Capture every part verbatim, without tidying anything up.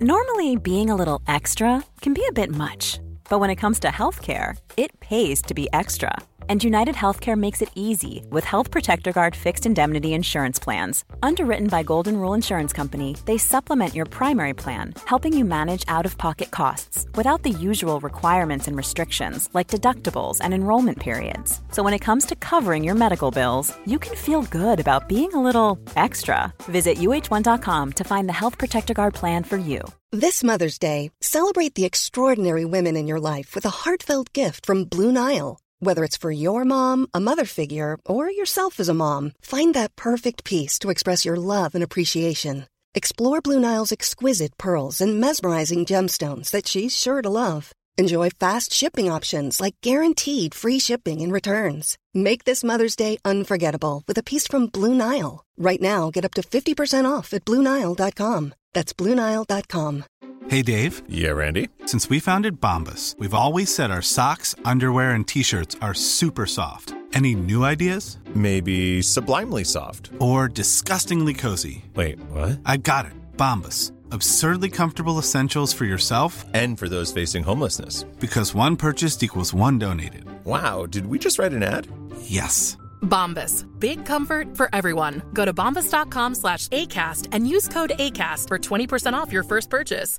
Normally, being a little extra can be a bit much, but when it comes to healthcare, it pays to be extra. And United Healthcare makes it easy with Health Protector Guard fixed indemnity insurance plans. Underwritten by Golden Rule Insurance Company, they supplement your primary plan, helping you manage out-of-pocket costs without the usual requirements and restrictions like deductibles and enrollment periods. So when it comes to covering your medical bills, you can feel good about being a little extra. Visit U H one dot com to find the Health Protector Guard plan for you. This Mother's Day, celebrate the extraordinary women in your life with a heartfelt gift from Blue Nile. Whether it's for your mom, a mother figure, or yourself as a mom, find that perfect piece to express your love and appreciation. Explore Blue Nile's exquisite pearls and mesmerizing gemstones that she's sure to love. Enjoy fast shipping options like guaranteed free shipping and returns. Make this Mother's Day unforgettable with a piece from Blue Nile. Right now, get up to fifty percent off at Blue Nile dot com. That's Blue Nile dot com. Hey, Dave. Yeah, Randy? Since we founded Bombas, we've always said our socks, underwear, and T-shirts are super soft. Any new ideas? Maybe sublimely soft. Or disgustingly cozy. Wait, what? I got it. Bombas. Absurdly comfortable essentials for yourself and for those facing homelessness. Because one purchased equals one donated. Wow, did we just write an ad? Yes. Bombas. Big comfort for everyone. Go to bombas.com slash ACAST and use code ACAST for twenty percent off your first purchase.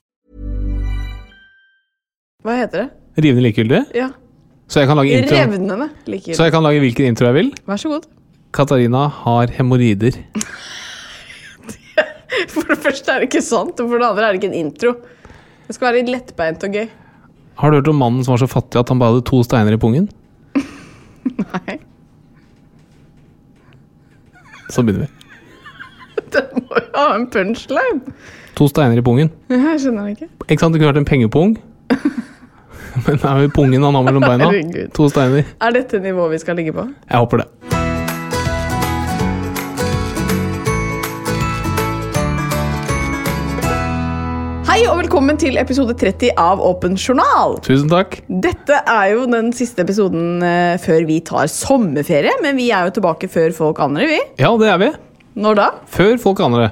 Hva heter det? Rivende likegyldig? Ja. Så jeg kan lage intro. Revnende likegyldig. Så jeg kan lage hvilken intro jeg vil? Vær så god. Katarina har hemorrider. For det første er det ikke sant, og for det andre er det ikke en intro. Det skal være litt lettbeint og gøy. Har du hørt om mannen som var så fattig at han bare hadde to steiner i pungen? Nei. Så begynner vi. Det må jo ha en punchline. To steiner i pungen. Jeg skjønner det ikke. Ikke sant, det kunne vært en pengepung. Men det er jo pungen han har mellom beina. Herregud. To steiner. Er dette nivået vi skal ligge på? Jeg håper det. Hei og velkommen til episode tretti av Åpen Journal. Tusen takk. Dette er jo den siste episoden uh, før vi tar sommerferie, men vi er jo tilbake før folk andre, vi. Ja, det er vi. Når da? Før folk andre.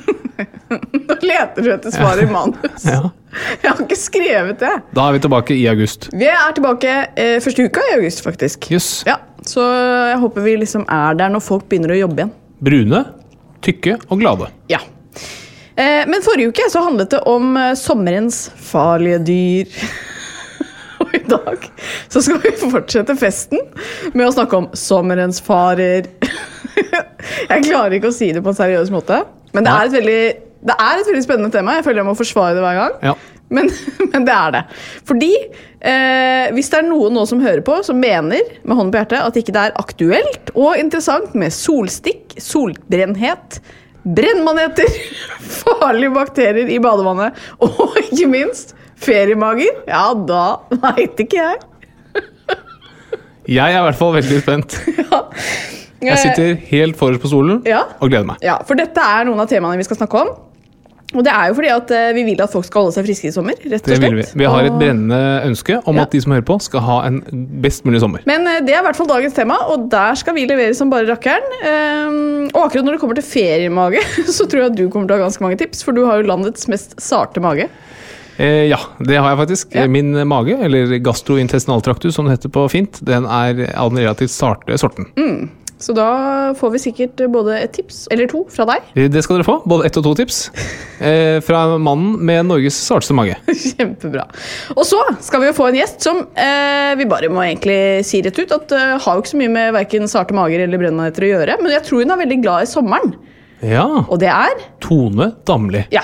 Nå leter du etter svar i manus. Ja. Jeg har ikke skrevet det. Da er vi tilbake i august. Vi er tilbake uh, første uka i august, faktisk. Yes. Ja, så jeg håper vi liksom er der når folk begynner å jobbe igjen. Brune, tykke og glade. Ja. Men forrige uke så handlet det om sommerens farlige dyr. Og i dag så skal vi fortsette festen med å snakke om sommerens farer. Jeg klarer ikke å si det på en seriøs måte, men det er et veldig, det er et veldig spennende tema. Jeg føler jeg må forsvare det hver gang. Ja. Men, men det er det. Fordi eh, hvis det er noen nå som hører på, som mener med hånden på hjertet at ikke det er aktuelt og interessant med solstikk, solbrennhet, brennmaneter, farlige bakterier i badevannet og ikke minst feriemager, ja da vet ikke jeg. Jeg er i hvert fall veldig spent. Ja. Jeg sitter helt forrest på stolen ja. og gleder meg. Ja, for dette er noen av temaene vi skal snakke om. Og det er jo fordi at vi vil at folk skal holde seg friske i sommer, rett og slett. Det vil vi. Vi har et brennende ønske om ja. at de som hører på skal ha en best mulig sommer. Men det er i hvert fall dagens tema, og der skal vi levere som bare rakkeren. Um, og akkurat når det kommer til feriemage, så tror jeg at du kommer til å ha ganske mange tips, for du har jo landets mest sarte mage. Eh, ja, det har jeg faktisk. Ja. Min mage, eller gastrointestinaltraktus som det heter på fint, den er av den relativt sarte sorten. Mm. Så da får vi sikkert både et tips, eller to, fra deg. Det skal dere få, både ett og to tips. Eh, fra mannen med Norges sarteste mage. Kjempebra. Og så skal vi jo få en gjest som eh, vi bare må egentlig si rett ut, at uh, har jo ikke så mye med hverken sarte mager eller brennmaneter å gjøre, men jeg tror hun er veldig glad i sommeren. Ja. Og det er? Tone Damli. Ja.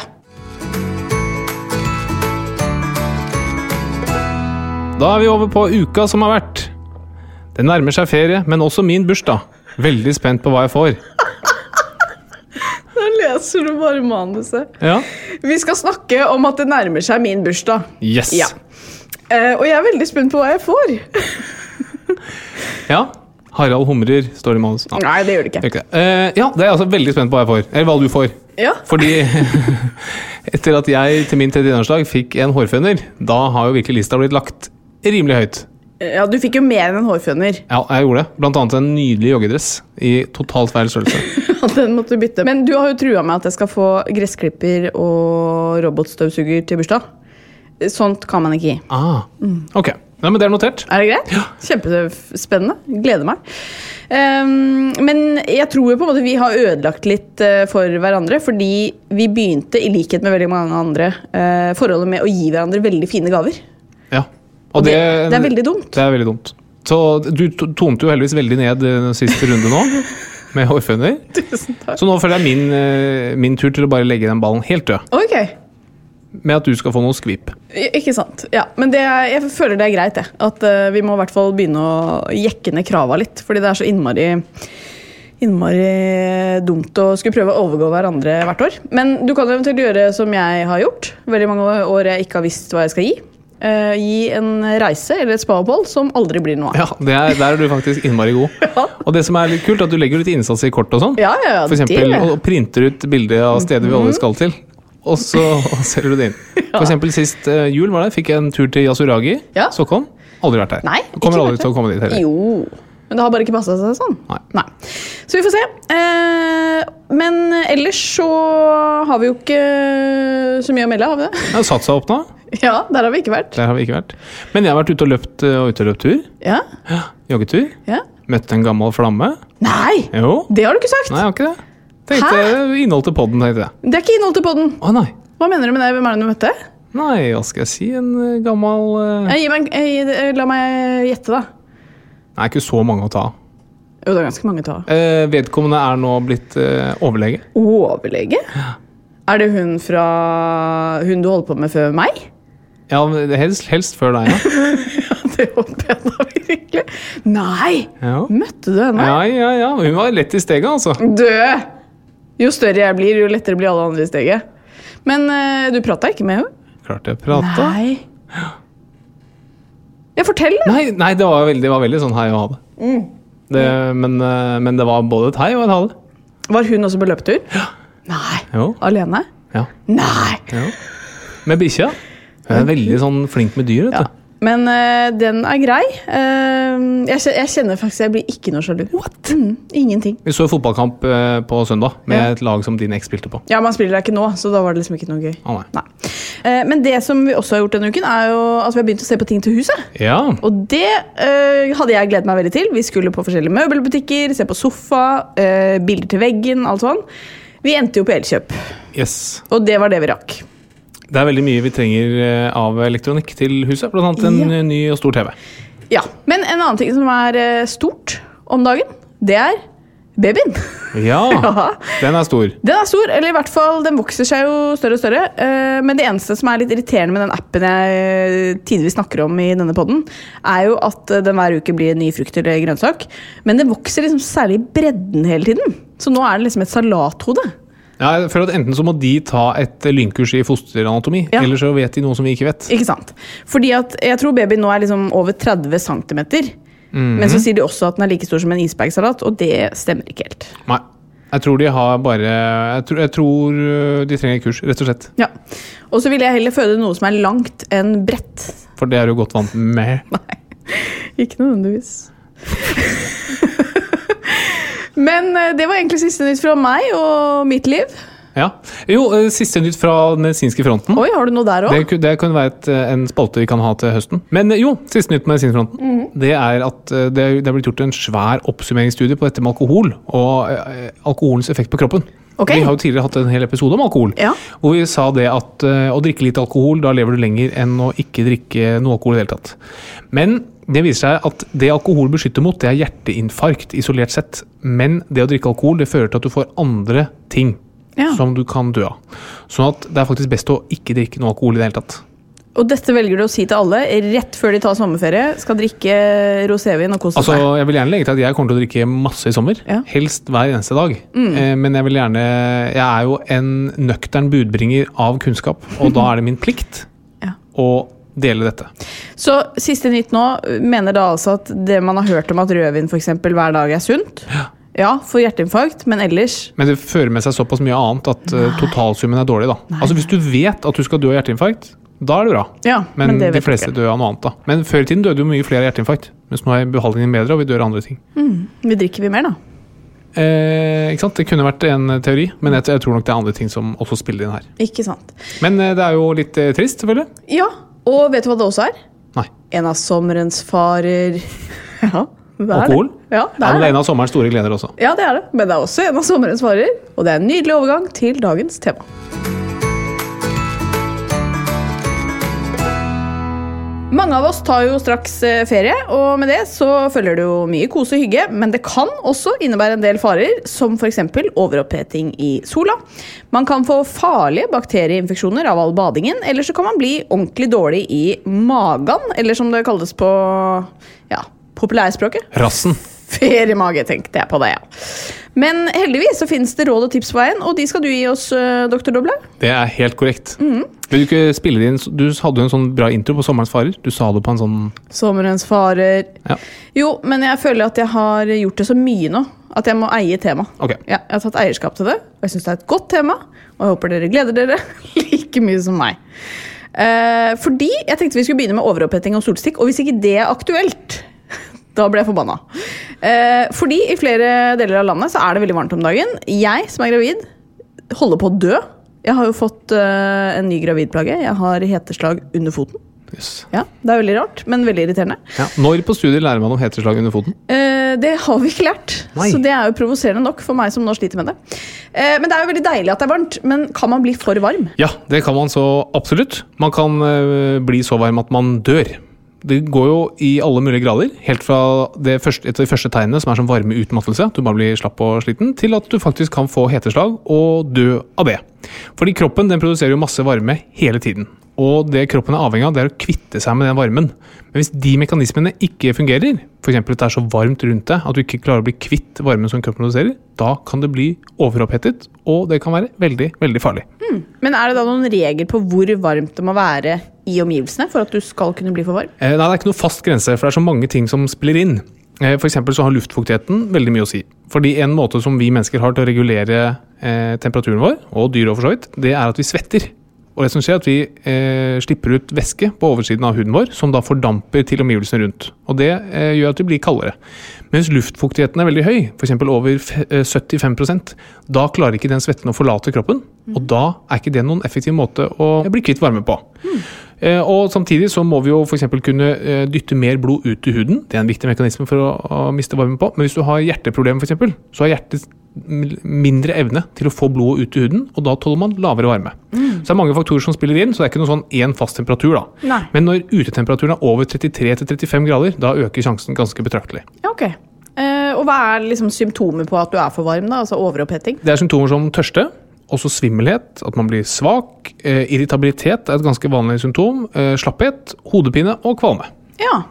Da er vi over på uka som har vært. Det nærmer seg ferie, men også min bursdag. Veldig spent på hva jeg får. Da leser du bare manuset. Ja. Vi skal snakke om at det nærmer seg min bursdag. Yes. Ja. Uh, og jeg er veldig spent på hva jeg får. Ja. Harald humrer, står det i manus. Ah. Nei, det gjør det ikke. Okay. Uh, ja, det er altså veldig spent på hva jeg får. Eller hva du får. Ja. Fordi etter at jeg til min trettiårsdag fikk en hårføner, da har jo virkelig lista blitt lagt rimelig høyt. Ja, du fikk jo mer enn en hårføner. Ja, jeg gjorde det. Blant annet en nydelig joggedress i totalt feil størrelse. Den måtte du bytte. Men du har jo trua med at jeg skal få gressklipper og robotstøvsuger til bursdag. Sånt kan man ikke gi. Ah, ok. Ja, men det er notert. Er det greit? Ja. Kjempespennende. Gleder meg. Um, men jeg tror jo på en måte vi har ødelagt litt uh, for hverandre, fordi vi begynte, i likhet med veldig mange andre, uh, forholdet med å gi hverandre veldig fine gaver. Ja. Og, og det, det, det er veldig dumt. Det er veldig dumt. Så du tonte jo heldigvis veldig ned den siste runde nå, med hårføner. Tusen takk. Så nå føler jeg min, uh, min tur til å bare legge den ballen helt død. Ok. Med at du skal få noe skvip. Ikke sant. Ja, men det er, jeg føler det er greit, det. At uh, vi må i hvert fall begynne å jekke ned krava litt, fordi det er så innmari, innmari dumt å skulle prøve å overgå hverandre hvert år. Men du kan eventuelt gjøre som jeg har gjort. Veldig mange år jeg ikke har visst hva jeg skal gi. Uh, gi en reise eller et spa-opphold som aldri blir noe av. Ja, det er, der er du faktisk innmari god. Ja. Og det som er litt kult, er at du legger litt innsats i kort og sånn. Ja, ja, For eksempel, det. Og printer ut bilder av steder vi alle skal til. Og så selger du det inn. For eksempel sist uh, jul var det, fikk jeg en tur til Yasuragi, ja. Stockholm. Aldri vært der. Nei, kommer aldri til å komme dit heller. Jo, men det har bare ikke passet seg sånn. Nei. Nei. Så vi får se. Eh, men ellers så har vi jo ikke så mye å melde, har vi det? Det har satt seg opp nå. Ja, der har vi ikke vært. Der har vi ikke vært. Men jeg har vært ute og løpt og ute og løpt tur. Ja. Ja, joggetur. Ja. Møtte en gammel flamme. Nei, Jo. det har du ikke sagt. Nei, jeg har ikke det. Tenkte innhold til podden, tenkte jeg. Det er ikke innhold til podden. Å nei. Hva mener du med det? Hvem er det du møtte? Nei, hva skal jeg si? En uh, gammel... Uh... Jeg, meg, jeg, la meg gjette da. Nei, ikke så mange å ta. Jo, det er ganske mange å ta. Uh, vedkommende er nå blitt uh, overlege. Overlege? Ja. Er det hun fra... Hun du holdt på med før meg? Ja, helst, helst før deg, ja. Ja, det håper jeg da virkelig. Nei, ja. Møtte du henne? Ja, ja, ja. Hun var lett i steget, altså. Død! Jo større jeg blir, jo lettere blir alle andre i steget. Men uh, du pratet ikke med henne? Klart jeg pratet. Nei. Jeg forteller. Nei, nei det, var veldig, det var veldig sånn hei og ha det. Mm. det men, uh, men det var både et hei og et ha det. Var hun også på løpetur? Ja. Nei. Jo. Alene? Ja. Nei. Ja. Med bikkja. Hun er veldig sånn flink med dyr, vet du. Ja. Men uh, den er grei. Uh, jeg, jeg kjenner faktisk jeg blir ikke noe sjalu. What? Mm, ingenting. Vi så fotballkamp uh, på søndag med ja. et lag som din eks spilte på. Ja, man spiller der ikke nå, så da var det liksom ikke noe gøy. Ah, nei. Nei. Uh, men det som vi også har gjort denne uken, er jo at vi har begynt å se på ting til huset. Ja. Og det uh, hadde jeg gledet meg veldig til. Vi skulle på forskjellige møbelbutikker, se på sofa, uh, bilder til veggen, alt sånn. Vi endte jo på Elkjøp. Yes. Og det var det vi rakk. Det er veldig mye vi trenger av elektronikk til huset, blant annet en ja. ny og stor T V. Ja, men en annen ting som er stort om dagen, det er babyen. Ja, ja, den er stor. Den er stor, eller i hvert fall, den vokser seg jo større og større. Men det eneste som er litt irriterende med den appen jeg tidligere snakker om i denne podden, er jo at den hver uke blir en ny frukt eller grønnsak. Men det vokser liksom særlig i bredden hele tiden. Så nå er det liksom et salathode. Ja, jeg føler at enten så må de ta et lynkurs i fosteranatomi, ja. eller så vet de noe som vi ikke vet. Ikke sant? Fordi at jeg tror babyen nå er liksom over tretti centimeter, mm-hmm. men så sier de også at den er like stor som en isbergsalat, og det stemmer ikke helt. Nei, jeg tror de har bare, jeg tror, jeg tror de trenger kurs, rett og slett. Ja, og så vil jeg heller føde noe som er langt enn bredt. For det er du godt vant med. Nei, ikke nødvendigvis. Men det var egentlig siste nytt fra meg og mitt liv. Ja. Jo, siste nytt fra den medisinske fronten. Oi, har du noe der også? Det, det kan være et, en spalte vi kan ha til høsten. Men jo, siste nytt på medisinske fronten. Mm. Det er at det, det har blitt gjort en svær oppsummeringsstudie på dette med alkohol og eh, alkoholens effekt på kroppen. Okay. Vi har jo tidligere hatt en hel episode om alkohol, ja. hvor vi sa det at uh, å drikke litt alkohol, da lever du lenger enn å ikke drikke noe alkohol i det hele tatt. Men det viser seg at det alkohol beskytter mot, det er hjerteinfarkt isolert sett. Men det å drikke alkohol, det fører til at du får andre ting ja. som du kan dø av. Sånn at det er faktisk best å ikke drikke noe alkohol i det hele tatt. Og dette velger du å si til alle rett før de tar sommerferie, skal drikke rosévin og kose seg. Altså, jeg vil gjerne legge til at jeg kommer til å drikke masse i sommer, ja. helst hver eneste dag. Mm. Eh, men jeg vil gjerne, jeg er jo en nøktern budbringer av kunnskap, og da er det min plikt ja. å dele dette. Så siste nytt nå mener da altså at det man har hørt om at rødvin for eksempel hver dag er sunt, ja. Ja, for hjerteinfarkt, men ellers... Men det fører med seg såpass mye annet at uh, totalsummen er dårlig da. Nei. Altså hvis du vet at du skal dø av hjerteinfarkt, da er det bra. Ja, men men de fleste dør av noe annet da. Men før i tiden døde jo mye flere hjerteinfarkt, mens nå er behandlingen bedre og vi dør av andre ting. Mm. Vi drikker vi mer da? Eh, ikke sant? Det kunne vært en teori, men jeg, jeg tror nok det er andre ting som også spiller inn her. Ikke sant. Men eh, det er jo litt eh, trist, selvfølgelig. Ja, og vet du hva det også er? Nei. En av sommerens farer. Ja, det er Alkohol? det. Ja, det er, ja, men det er en det. av sommerens store gleder også. Ja, det er det. Men det er også en av sommerens farer, og det er en nydelig overgang til dagens tema. Mange av oss tar jo straks ferie, og med det så følger det jo mye kose og hygge, men det kan også innebære en del farer, som for eksempel overoppheting i sola. Man kan få farlige bakterieinfeksjoner av all badingen, eller så kan man bli ordentlig dårlig i magen, eller som det kalles på ja, populærspråket. Rassen. Feriemage, tenkte jeg på det, ja. Men heldigvis så finnes det råd og tips på veien, og de skal du gi oss, doktor Doble. Det er helt korrekt. Mm. Vil du ikke spille det inn? Du hadde jo en sånn bra intro på Sommerens farer. Du sa det på en sånn... Sommerens farer. Ja. Jo, men jeg føler at jeg har gjort det så mye nå, at jeg må eie tema. Ok. Ja, jeg har tatt eierskap til det, og jeg synes det er et godt tema, og jeg håper dere gleder dere like mye som meg. Eh, fordi jeg tenkte vi skulle begynne med overoppheting og solstikk, og hvis ikke det er aktuelt... Da ble jeg forbanna. Eh, fordi i flere deler av landet så er det veldig varmt om dagen. Jeg som er gravid holder på å dø. Jeg har jo fått uh, en ny gravidplage. Jeg har heteslag under foten. Yes. Ja, det er veldig rart, men veldig irriterende. Ja. Når på studier lærer man om heteslag under foten? Eh, det har vi ikke lært. Nei. Så det er jo provoserende nok for meg som nå sliter med det. Eh, men det er jo veldig deilig at det er varmt. Men kan man bli for varm? Ja, det kan man så absolutt. Man kan uh, bli så varm at man dør. Det går jo i alle mulige grader, helt fra det første, et av de første tegnene som er som varme utmattelse, du bare blir slapp og sliten, til at du faktisk kan få heteslag og dø av det. Fordi kroppen den produserer jo masse varme hele tiden. Og det kroppen er avhengig av, det er å kvitte seg med den varmen. Men hvis de mekanismene ikke fungerer, for eksempel at det er så varmt rundt deg, at du ikke klarer å bli kvitt varmen som kroppen produserer, da kan det bli overopphetet, og det kan være veldig, veldig farlig. Mm. Men er det da noen regler på hvor varmt det må være i omgivelsene for at du skal kunne bli for varm? Eh, nei, det er ikke noe fast grense, for det er så mange ting som spiller inn. Eh, for eksempel så har luftfuktigheten veldig mye å si. Fordi en måte som vi mennesker har til å regulere eh, temperaturen vår, og dyr og for så vidt, det er at vi svetter. Og det som skjer er at vi eh, slipper ut væske på oversiden av huden vår, som da fordamper til omgivelsene rundt. Og det eh, gjør at vi blir kaldere. Mens luftfuktigheten er veldig høy, for eksempel over syttifem prosent, da klarer ikke den svetten å forlate kroppen, og da er ikke det noen effektiv måte å bli kvitt varme på. Mm. Eh, og samtidig så må vi jo for eksempel kunne eh, dytte mer blod ut i huden. Det er en viktig mekanisme for å, å miste varme på. Men hvis du har hjerteproblemer for eksempel, så har hjertet mindre evne til å få blodet ut i huden, og da tåler man lavere varme. Mm. Så det er mange faktorer som spiller inn, så det er ikke noe sånn en fast temperatur da. Nei. Men når utetemperaturen er over trettitre til trettifem grader, da øker sjansen ganske betraktelig. Ja, ok. Eh, og hva er liksom symptomer på at du er for varm da, altså overoppheting? Det er symptomer som tørste, også svimmelhet, at man blir svak, eh, irritabilitet er et ganske vanlig symptom, eh, slapphet, hodepine og kvalme. Ja.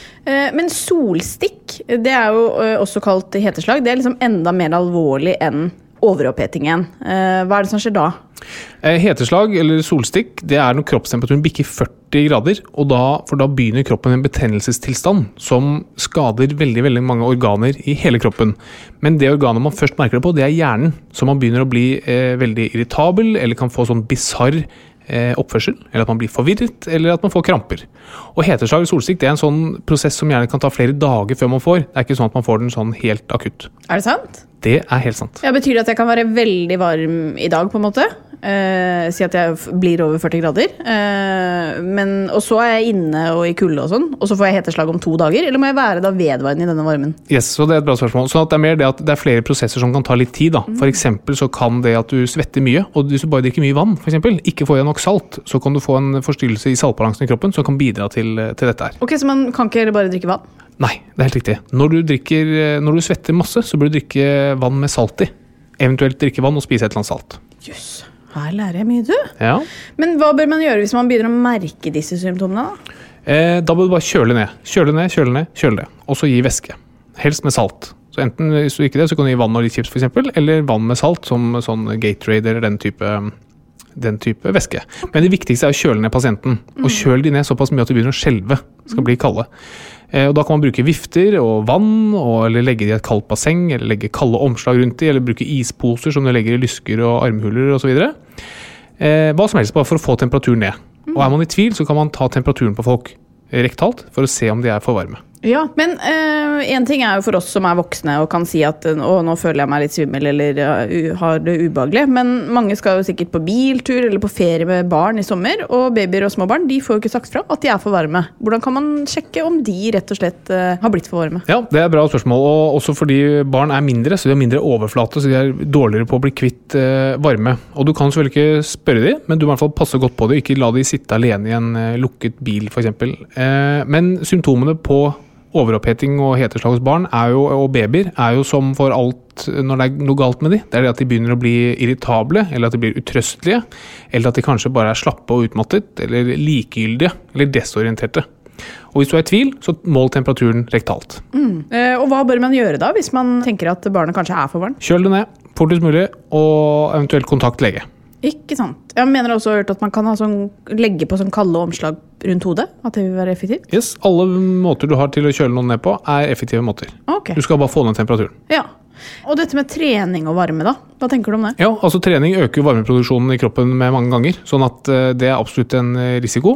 Men solstikk, det er jo også kalt heteslag, det er liksom enda mer alvorlig enn overopphetingen. Hva er det som skjer da? Heteslag eller solstikk, det er når kroppstemperaturen bikker førti grader, og da, for da begynner kroppen en betennelsestilstand som skader veldig, veldig mange organer i hele kroppen. Men det organet man først merker det på, det er hjernen, så man begynner å bli eh, veldig irritabel, eller kan få sånn bizarr oppførsel, eller at man blir forvirret, eller at man får kramper. Og heteslag eller solstikk, det er en sånn prosess som gjerne kan ta flere dager før man får. Det er ikke sånn at man får den sånn helt akutt. Er det sant? Det er helt sant. Ja, betyr det at jeg kan være veldig varm i dag, på en måte? Eh, si at jeg blir over førti grader. Eh, men, og så er jeg inne og i kulde og sånn, og så får jeg heteslag om to dager, eller må jeg være da vedvarende i denne varmen? Yes, så det er et bra spørsmål. Så det er mer det at det er flere prosesser som kan ta litt tid da. For eksempel så kan det at du svetter mye, og hvis du bare drikker mye vann, for eksempel, ikke får jeg nok salt, så kan du få en forstyrrelse i saltbalansen i kroppen som kan bidra til, til dette her. Ok, så man kan ikke bare drikke vann? Nei, det er helt riktig. Når du, drikker, når du svetter masse, så bør du drikke vann med salt i. Eventuelt drikke vann og spise et eller annet salt. Jøss, her lærer jeg mye, du. Ja. Men hva bør man gjøre hvis man begynner å merke disse symptomene da? Eh, da bør du bare kjøle ned. Kjøle ned, kjøle ned, kjøle ned. Og så gi væske. Helst med salt. Så enten hvis du ikke det, så kan du gi vann og litt chips for eksempel, eller vann med salt som sånn Gatorade eller den type... den type væske. Men det viktigste er å kjøle ned pasienten. Og kjøle de ned såpass mye at de begynner å skjelve. Skal bli kalde. Eh, og da kan man bruke vifter og vann, og, eller legge det i et kaldt basseng, eller legge kalde omslag rundt de, eller bruke isposer som du legger i lysker og armhuler og så videre. Eh, hva som helst, bare for å få temperaturen ned. Og er man i tvil, så kan man ta temperaturen på folk rektalt for å se om de er for varme. Ja, men uh, en ting er jo for oss som er voksne og kan si at å, nå føler jeg meg litt svimmel eller uh, har det ubehagelig, men mange skal jo sikkert på biltur eller på ferie med barn i sommer, og babyer og små barn, de får jo ikke sagt fra at de er for varme. Hvordan kan man sjekke om de rett og slett uh, har blitt for varme? Ja, det er et bra spørsmål, og også fordi barn er mindre, så de har mindre overflate, så de er dårligere på å bli kvitt uh, varme. Og du kan selvfølgelig ikke spørre de, men du må i hvert fall passe godt på det, ikke la de sitte alene i en uh, lukket bil for eksempel. Uh, men symptomene på overoppheting og heteslag hos barn er jo, og babyer er jo som for alt når det er noe galt med de. Det er det at de begynner å bli irritable, eller at de blir utrøstelige, eller at de kanskje bare er slappe og utmattet, eller likegyldige, eller desorienterte. Og hvis du er i tvil, så mål temperaturen rektalt. Mm. Eh, og hva bør man gjøre da, hvis man tenker at barnet kanskje er for varmt? Kjøl det ned, fortest mulig, og eventuelt kontakt lege. Ikke sant. Jeg mener også hørt at man kan ha sånn, legge på sånn kalde omslag rundt hodet, at det vil være effektivt. Yes, alle måter du har til å kjøle noen ned på er effektive måter. Okay. Du skal bare få ned temperaturen. Ja. Og dette med trening og varme da, hva tenker du om det? Ja, altså trening øker varmeproduksjonen i kroppen med mange ganger, sånn at uh, det er absolutt en risiko.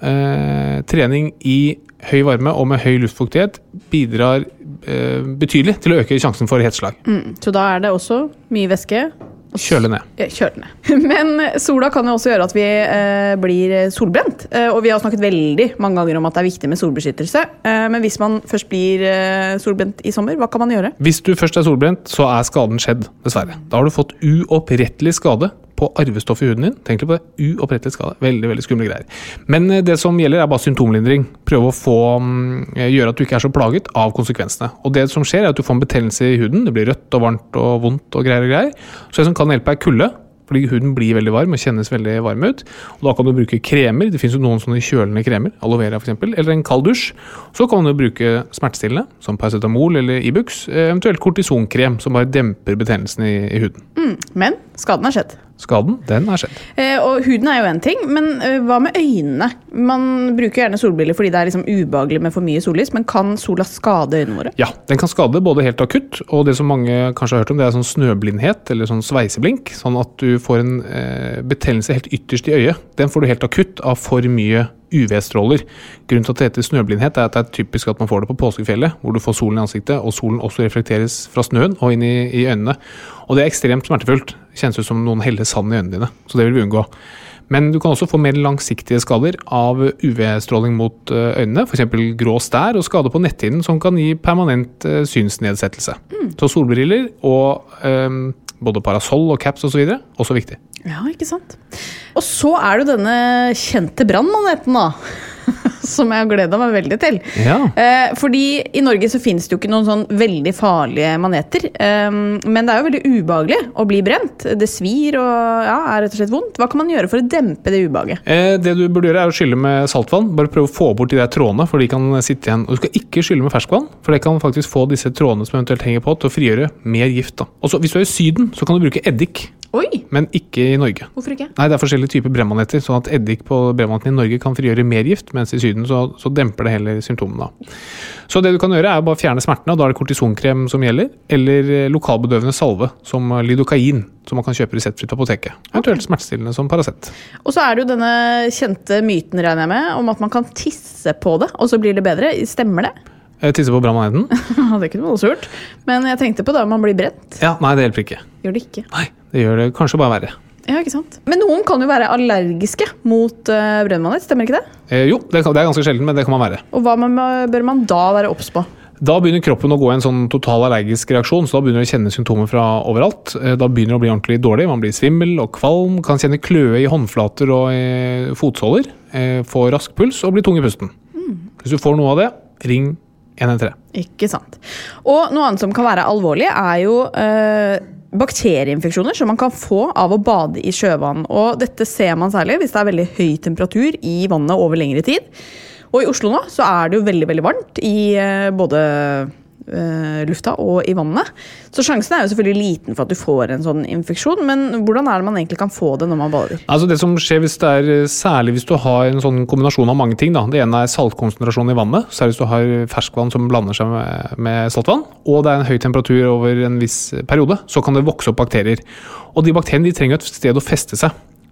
Uh, trening i høy varme og med høy luftfuktighet bidrar uh, betydelig til å øke sjansen for heteslag. Mm, så da er det også mye væske. Kjøle ned. Ja, kjøle ned. Men sola kan jo også gjøre at vi eh, blir solbrent, eh, og vi har snakket veldig mange ganger om at det er viktig med solbeskyttelse. Eh, men hvis man først blir eh, solbrent i sommer, hva kan man gjøre? Hvis du først er solbrent, så er skaden skjedd, dessverre. Da har du fått uopprettelig skade på arvestoff i huden din. Tenk litt på det. Uopprettelig skade. Veldig, veldig skumle greier. Men det som gjelder er bare symptomlindring. Prøve å få, gjøre at du ikke er så plaget av konsekvensene. Og det som skjer er at du får en betennelse i huden. Det blir rødt og varmt og vondt og greier og greier. Så det som kan hjelpe er kulde. Fordi huden blir veldig varm og kjennes veldig varm ut. Og da kan du bruke kremer. Det finnes jo noen sånne kjølende kremer, aloe vera for eksempel, eller en kald dusj. Så kan du bruke smertestillende, som paracetamol eller Ibux, eventuelt kortisonkrem, som bare demper betennelsen i, i huden. Mm, men skaden er skjedd. Skaden, den er skjedd. Eh, og huden er jo en ting, men eh, hva med øynene? Man bruker gjerne solbriller fordi det er liksom ubehagelig med for mye sollys, men kan sola skade øynene våre? Ja, den kan skade både helt akutt, og det som mange kanskje har hørt om, det er sånn snøblindhet, eller sånn sveiseblink, sånn at du får en eh, betennelse helt ytterst i øyet. Den får du helt akutt av for mye U V-stråler. Grunnen til at det heter snøblindhet er at det er typisk at man får det på påskefjellet, hvor du får solen i ansiktet, og solen også reflekteres fra snøen og inn i, i øynene. Og det er ekstremt smertefullt. Det kjennes ut som noen heller sand i øynene dine, så det vil vi unngå. Men du kan også få mer langsiktige skader av U V-stråling mot øynene, for eksempel grå stær og skade på netthinnen som kan gi permanent uh, synsnedsettelse. Mm. Så solbriller og um, både parasoll og caps og så videre, også viktig. Ja, ikke sant. Og så er det denne kjente brannmaneten da, som jeg har gledet meg veldig til. Ja. Eh, fordi i Norge så finnes det jo ikke noen sånn veldig farlige maneter, eh, men det er jo veldig ubehagelig å bli brent. Det svir og ja, er rett og slett vondt. Hva kan man gjøre for å dempe det ubehaget? Eh, det du burde gjøre er å skylle med saltvann. Bare prøve å få bort de der trådene, for de kan sitte igjen. Og du skal ikke skylle med ferskvann, for det kan faktisk få disse trådene som eventuelt henger på til å frigjøre mer gift. Da. Og så hvis du er i Syden, så kan du bruke eddik. Oi! Men ikke i Norge. Hvorfor ikke? Nei, det er forskjellige typer brennmaneter, sånn at eddik på brennmaneten i Norge kan frigjøre mer gift, mens i Syden så, så demper det heller symptomene. Så det du kan gjøre er bare fjerne smertene, og da er det kortisonkrem som gjelder, eller lokalbedøvende salve, som lidokain, som man kan kjøpe reseptfritt på apoteket. Eventuelt okay. Smertestillende som Paracet. Og så er det jo denne kjente myten, regner jeg med, om at man kan tisse på det, og så blir det bedre. Stemmer det? Tisse på brannmaneten? Det er ikke noe surt, men jeg tenkte på det om man blir brent. Ja, nei, det hjelper ikke. Gjør det ikke? Nei, det gjør det kanskje bare verre. Ja, ikke sant? Men noen kan jo være allergiske mot uh, brennmanet, stemmer ikke det? Eh, jo, det, kan, det er ganske sjelden, men det kan man være. Og hva man, bør man da være obs på? Da begynner kroppen å gå i en sånn total allergisk reaksjon, så da begynner du å kjenne symptomer fra overalt. Da begynner det å bli ordentlig dårlig, man blir svimmel og kvalm, kan kjenne kløe i håndflater og i fotsåler, få rask puls og bli tung i pusten. Mm. Hvis du får noe av det, ring en en tre. Ikke sant. Og noe annet som kan være alvorlig er jo øh, bakterieinfeksjoner som man kan få av å bade i sjøvann. Og dette ser man særlig hvis det er veldig høy temperatur i vannet over lengre tid. Og i Oslo nå så er det jo veldig, veldig varmt i øh, både øh, lufta og i vannet. Så sjansen er jo selvfølgelig liten for at du får en sånn infeksjon, men hvordan er det man egentlig kan få det når man bader? Altså det som skjer hvis det er, særlig hvis du har en sånn kombinasjon av mange ting da. Det ene er saltkonsentrasjon i vannet, særlig hvis du har ferskvann som blander seg med, med saltvann, og det er en høy temperatur over en viss periode, så kan det vokse opp bakterier. Og de bakteriene de trenger et sted å feste seg.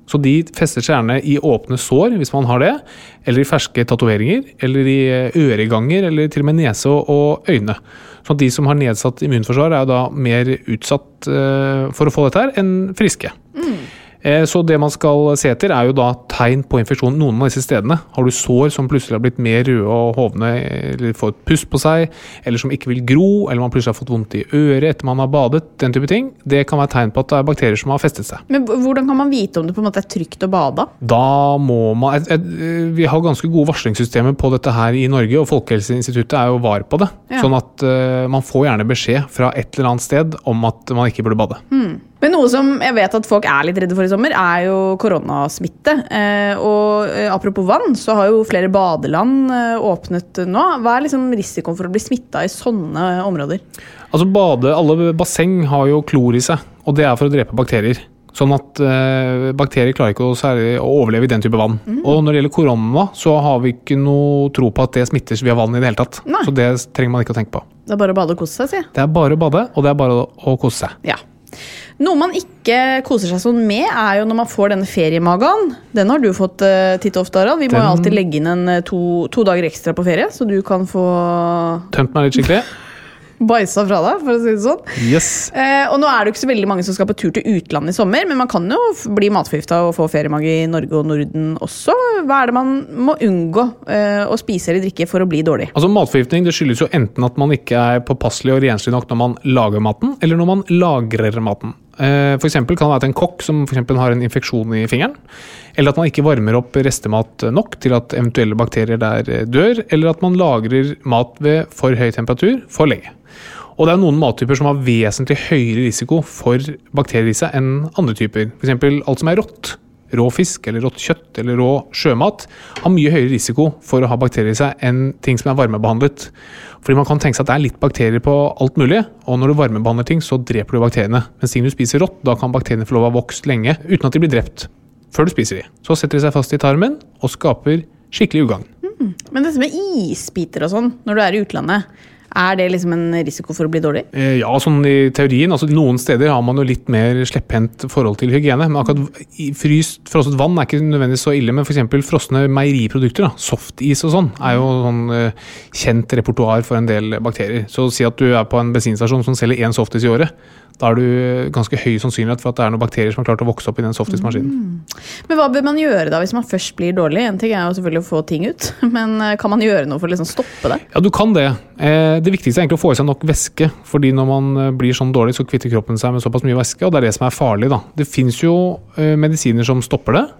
Så de fester seg gjerne i åpne sår, hvis man har det, eller i ferske tatoveringer, eller i øreganger, eller til og med nese og øyne. Så de som har nedsatt immunforsvar er jo da mer utsatt for å få dette her enn friske. Mm. Så det man skal se etter er jo da tegn på infeksjon noen av disse stedene. Har du sår som plutselig har blitt mer røde og hovne, eller får et pust på seg, eller som ikke vil gro, eller man plutselig har fått vondt i øret etter man har badet, den type ting, det kan være tegn på at det er bakterier som har festet seg. Men hvordan kan man vite om det på en måte er trygt å bade? Da må man, et, et, vi har ganske gode varslingssystemer på dette her i Norge, og Folkehelseinstituttet er jo var på det. Ja. Sånn at uh, man får gjerne beskjed fra et eller annet sted om at man ikke burde bade. Hmm. Men noe som jeg vet at folk er litt redde for i sommer, er jo koronasmitte. Eh, og eh, apropos vann, så har jo flere badeland eh, åpnet nå. Hva er liksom risikoen for å bli smittet i sånne områder? Altså bade, alle basseng har jo klor i seg, og det er for å drepe bakterier. Sånn at eh, bakterier klarer ikke å, særlig, å overleve i den type vann. Mm. Og når det gjelder korona, så har vi ikke noe tro på at det smittes via vann i det hele tatt. Nei. Så det trenger man ikke å tenke på. Det er bare å bade og kose seg, sier jeg. Det er bare å bade, og det er bare å, å kose seg. Ja. Noe man ikke koser seg sånn med er jo når man får denne feriemagen. Den har du fått uh, titt og ofte, Harald. Vi må Den... jo alltid legge inn en to, to dager ekstra på ferie, så du kan få... Tømt meg litt skikkelig. Bæsa fra deg, for å si det sånn. Yes. Eh, og nå er det jo ikke så veldig mange som skal på tur til utlandet i sommer, men man kan jo bli matforgiftet og få feriemage i Norge og Norden også. Hva er det man må unngå eh, å spise eller drikke for å bli dårlig? Altså matforgiftning, det skyldes jo enten at man ikke er påpasselig og renslig nok når man lager maten, eller når man lagrer maten. Eh, for eksempel kan det være en kokk som for eksempel har en infeksjon i fingeren, eller at man ikke varmer opp restemat nok til at eventuelle bakterier der dør, eller at man lagrer mat ved for høy temperatur for lenge. Og det er noen mattyper som har vesentlig høyere risiko for bakterier i seg enn andre typer. For eksempel alt som er rått, rå fisk eller rått kjøtt eller rå sjømat, har mye høyere risiko for å ha bakterier i seg enn ting som er varmebehandlet. Fordi man kan tenke seg at det er litt bakterier på alt mulig, og når du varmebehandler ting, så dreper du bakteriene. Mens ting du spiser rått, da kan bakteriene få lov å ha vokst lenge uten at de blir drept før du spiser de. Så setter de seg fast i tarmen og skaper skikkelig ugagn. Mm. Men dette med isbiter og sånn, når du er i utlandet, er det liksom en risiko for å bli dårlig? Ja, sånn i teorien. Altså, noen steder har man jo litt mer slepphendt forhold til hygiene. Men akkurat fryst, frosset vann er ikke nødvendigvis så ille, men for eksempel frosne meieriprodukter, da, softis og sånn, er jo sånn uh, kjent repertoar for en del bakterier. Så si at du er på en bensinstasjon som selger én softis i året, da er du ganske høy sannsynlighet for at det er noen bakterier som har klart å vokse opp i den softismaskinen. Mm. Men hva bør man gjøre da hvis man først blir dårlig? En ting er jo selvfølgelig å få ting ut, men kan man gjøre noe for å liksom stoppe det? Ja, du kan det. Det viktigste er egentlig å få i seg nok væske, fordi når man blir sånn dårlig, så kvitter kroppen seg med såpass mye væske, og det er det som er farlig da. Det finnes jo medisiner som stopper det,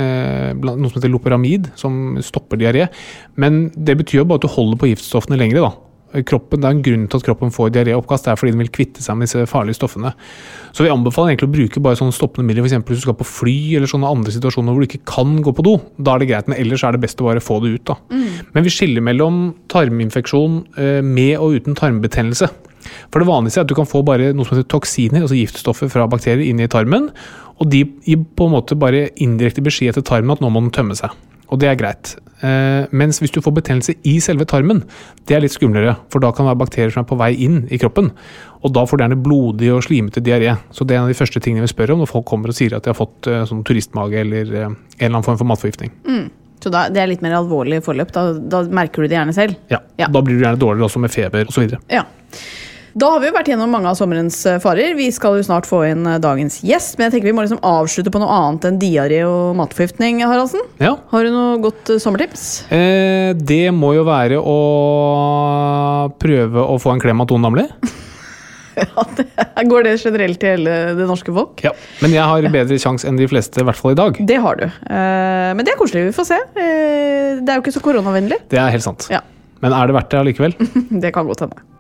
noe som heter loperamid, som stopper diaré, men det betyr jo bare at du holder på giftstoffene lengre da. Kroppen, det er en grunn til at kroppen får diaré-oppkast, det er fordi den vil kvitte seg med disse farlige stoffene. Så vi anbefaler egentlig å bruke bare sånne stoppende midler, for eksempel hvis du skal på fly eller sånne andre situasjoner hvor du ikke kan gå på do, da er det greit, men ellers er det best å bare få det ut da. Mm. Men vi skiller mellom tarminfeksjon med og uten tarmbetennelse. For det vanligste er at du kan få bare noe som heter toksiner, altså giftstoffer fra bakterier inn i tarmen, og de gir på en måte bare indirekte beskjed til tarmen at nå må den tømme seg. Og det er greit. Eh, mens hvis du får betennelse i selve tarmen, det er litt skumlere, for da kan det være bakterier som er på vei inn i kroppen, og da får du gjerne blodig og slimete diaré. Så det er en av de første tingene vi spør om når folk kommer og sier at de har fått eh, sånn turistmage eller eh, en eller annen form for matforgiftning. Mm. Så da, det er litt mer alvorlig forløp, da, da merker du det gjerne selv? Ja, ja. Da blir du gjerne dårligere også med feber og så videre. Ja. Da har vi jo vært gjennom mange av sommerens farer. Vi skal jo snart få inn dagens gjest, men jeg tenker vi må liksom avslutte på noe annet enn diaré og matforgiftning, Haraldsen. Ja. Har du noe godt sommertips? Eh, det må jo være å prøve å få en klem av Tone Damli. Ja, det, går det generelt til hele det norske folk? Ja, men jeg har bedre sjanse enn de fleste, i hvert fall i dag. Det har du. Eh, men det er koselig, vi får se. Eh, det er jo ikke så koronavennlig. Det er helt sant. Ja. Men er det verdt det allikevel? Det kan godt hende.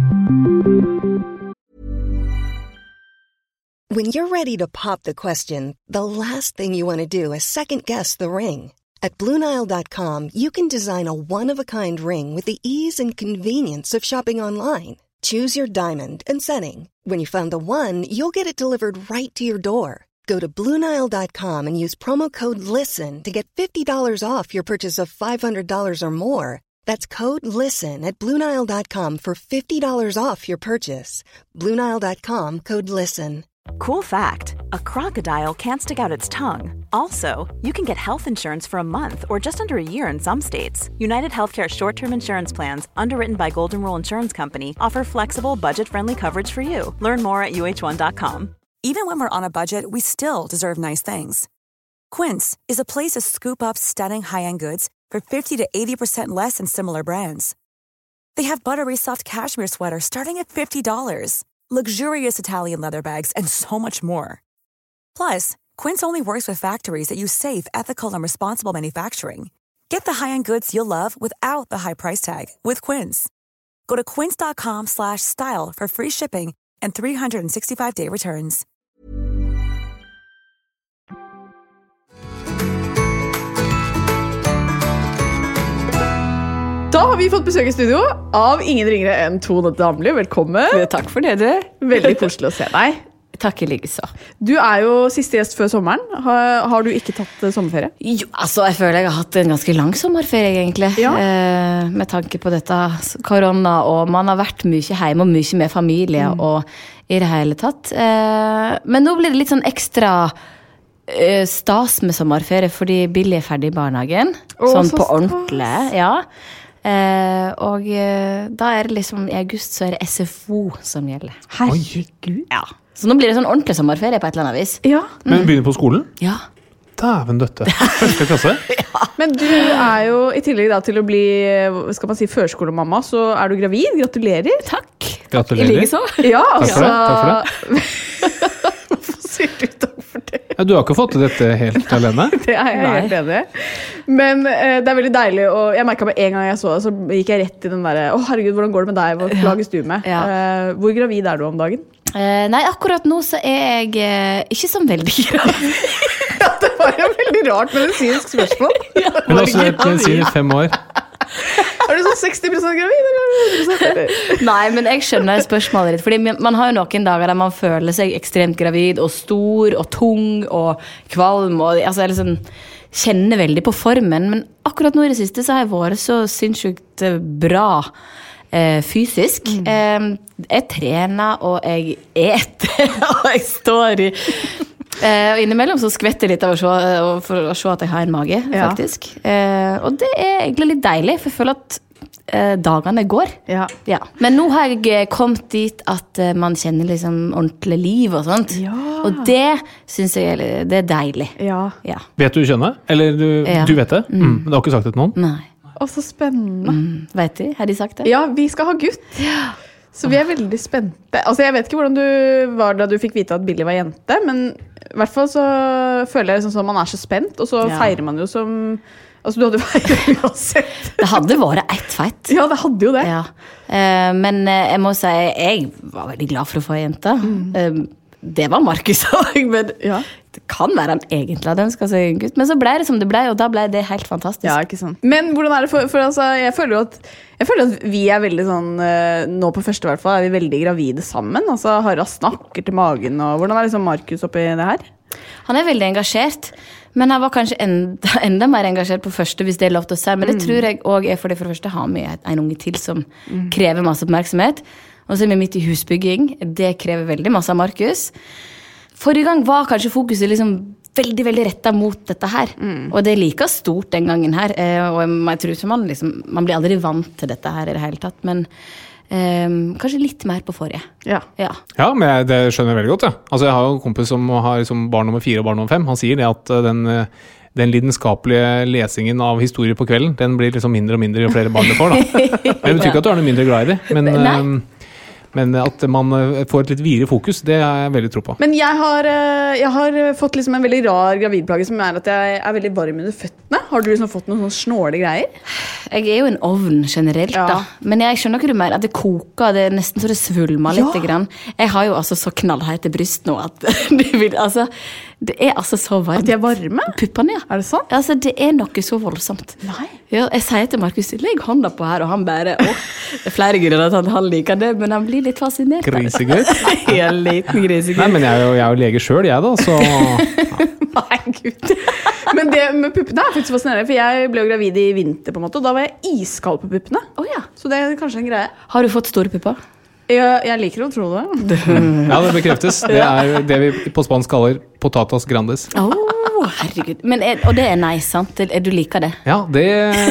When you're ready to pop the question, the last thing you want to do is second-guess the ring. At Blue Nile dot com, you can design a one-of-a-kind ring with the ease and convenience of shopping online. Choose your diamond and setting. When you find the one, you'll get it delivered right to your door. Go to Blue Nile dot com and use promo code LISTEN to get fifty dollars off your purchase of five hundred dollars or more. That's code LISTEN at Blue Nile dot com for fifty dollars off your purchase. Blue Nile dot com, code LISTEN. Cool fact, a crocodile can't stick out its tongue. Also, you can get health insurance for a month or just under a year in some states. United Healthcare short-term insurance plans, underwritten by Golden Rule Insurance Company, offer flexible, budget-friendly coverage for you. Learn more at U H one dot com. Even when we're on a budget, we still deserve nice things. Quince is a place to scoop up stunning high-end goods for fifty to eighty percent less than similar brands. They have buttery soft cashmere sweaters starting at fifty dollars, luxurious Italian leather bags, and so much more. Plus, Quince only works with factories that use safe, ethical, and responsible manufacturing. Get the high-end goods you'll love without the high price tag with Quince. Go to quince.com slash style for free shipping and three sixty-five day returns. Da har vi fått besøk i studio av ingen ringere enn Tone Damli. Velkommen. Takk for det, du. Veldig koselig å se deg. Takk i like så. Du er jo siste gjest før sommeren. Har, har du ikke tatt sommerferie? Jo, altså, jeg føler jeg har hatt en ganske lang sommerferie, egentlig. Ja. Eh, med tanke på dette korona, og man har vært mye hjemme og mye med familie, mm. og i det hele tatt. Eh, men nå blir det litt sånn ekstra eh, stas med sommerferie, fordi Billy er ferdig i barnehagen. Åh, sånn så på ordentlig, ja. Eh, og eh, da er det liksom i august så er det S F O som gjelder. Herregud. Ja. Så nå blir det sånn ordentlig sommerferie på et eller annet vis. Ja. Mm. Men begynner på skolen? Ja. Dæven døtte. Første klasse? Ja. Men du er jo i tillegg da til å bli, skal man si, førskolemamma, så er du gravid. Gratulerer. Takk. Gratulerer. I like så. Ja, altså. Takk for det. Takk for det. Hvorfor sier du takk for det? Ja, du har ikke fått dette helt alene? Det er jeg helt enig. Men eh, det er veldig deilig, og jeg merket med en gang jeg så det, så gikk jeg rett i den der, å herregud, hvordan går det med deg? Hva plages du med? Ja. Eh, hvor gravid er du om dagen? Eh, nei, akkurat nå så er jeg eh, ikke så veldig gravid. Ja, det var jo veldig rart medisinsk spørsmål. Ja, men også vært medisin i fem år. Er du sånn seksti prosent gravid, eller hundre prosent? Nei, men jeg skjønner spørsmålet ditt, fordi man har jo noen dager der man føler seg ekstremt gravid, og stor, og tung, og kvalm, og altså, jeg liksom kjenner veldig på formen, men akkurat nå i det siste så har jeg vært så sinnssykt bra eh, fysisk. Mm. Eh, jeg trener, og jeg eter, og jeg står i... Eh, og innimellom så skvetter jeg litt av å se, for å se at jeg har en mage, ja. faktisk. Eh, og det er egentlig litt deilig, for jeg føler at eh, dagene går. Ja. Ja. Men nå har jeg kommet dit at eh, man kjenner liksom ordentlig liv og sånt. Ja. Og det synes jeg er, det er deilig. Ja. Ja. Vet du kjønnet? Eller du, ja. du vet det? Mm. Mm. Men du har ikke sagt det til noen? Nei. Å, så spennende. Mm. Vet du? Har de sagt det? Ja, vi skal ha gutt. Ja. Så vi er veldig spente. Altså, jeg vet ikke hvordan du var da du fikk vite at Billy var jente, men i hvert fall så føler jeg liksom sånn at man er så spent, og så ja. feirer man jo som... Altså, du hadde feiret uansett. Det hadde vært ett feit. Ja, det hadde jo det. Ja. Uh, men uh, jeg må si, jeg var veldig glad for å få en jente. Mm. Uh, det var Markus også, men ja. det kan være han egentlig hadde ønsket seg en gutt. Men så ble det som det ble, og da ble det helt fantastisk. Ja, ikke sant. Men hvordan er det for, for altså, jeg føler jo at, jeg føler at vi er veldig sånn, nå på første i hvert fall, er vi veldig gravide sammen. Altså, Harald snakker til magen, og hvordan er liksom Markus oppi det her? Han er veldig engasjert, men han var kanskje enda, enda mer engasjert på første, hvis det er lov til å si. Men det mm. tror jeg også er fordi for det første har vi en unge til som mm. krever masse oppmerksomhet. Og så er vi midt i husbygging. Det krever veldig masse av Markus. Forrige gang var kanskje fokuset liksom veldig, veldig rettet mot dette her. Mm. Og det er like stort den gangen her. Og jeg tror ikke man liksom, man blir aldri vant til dette her i det hele tatt, men um, kanskje litt mer på forrige. Ja, ja. ja men jeg, det skjønner jeg veldig godt. Ja. Altså, jeg har jo en kompis som har liksom barn nummer fire og barn nummer fem. Han sier det at den, den lidenskapelige lesingen av historier på kvelden, den blir liksom mindre og mindre jo flere barn det får. Da. Men det betyr ikke at du er noe mindre glad i det, men... Um, Men at man får et litt videre fokus, det er jeg veldig tro på. Men jeg har, jeg har fått liksom en veldig rar gravidplage som er at jeg er veldig varm under føttene. Har du liksom fått noen sånne snåle greier? Jeg er jo en ovn generelt, ja. da. Men jeg skjønner ikke du mener at det koker, det er nesten så det svulmer litt. Ja. Grann. Jeg har jo altså så knallheite bryst nå at det, vil, altså, det er altså så varmt. At de er varme? Puppene, ja. Er det sant? Altså, det er noe så voldsomt. Nei. Ja, jeg sier til Markus, legg hånda på her, og han bare, åh, det er flere grunner at han, han liker det, men han blir litt fascinert. Grisegutt. Ja, liten grisegutt. Nei, men jeg er jo, jeg er jo lege selv, jeg da, så... Ja. Nei, Gud. Men det med puppene er faktisk fascinerende, for jeg ble jo gravid i vinter på en måte, og da var jeg iskald på puppene. Oh, ja. Så det er kanskje en greie. Har du fått store pupper? Jeg, jeg liker å tro det. Ja, det bekreftes. Det er det vi på spansk kaller potatas grandes. Åh, oh, herregud. Men er, og det er nice, sant? Er du liker det? Ja, det,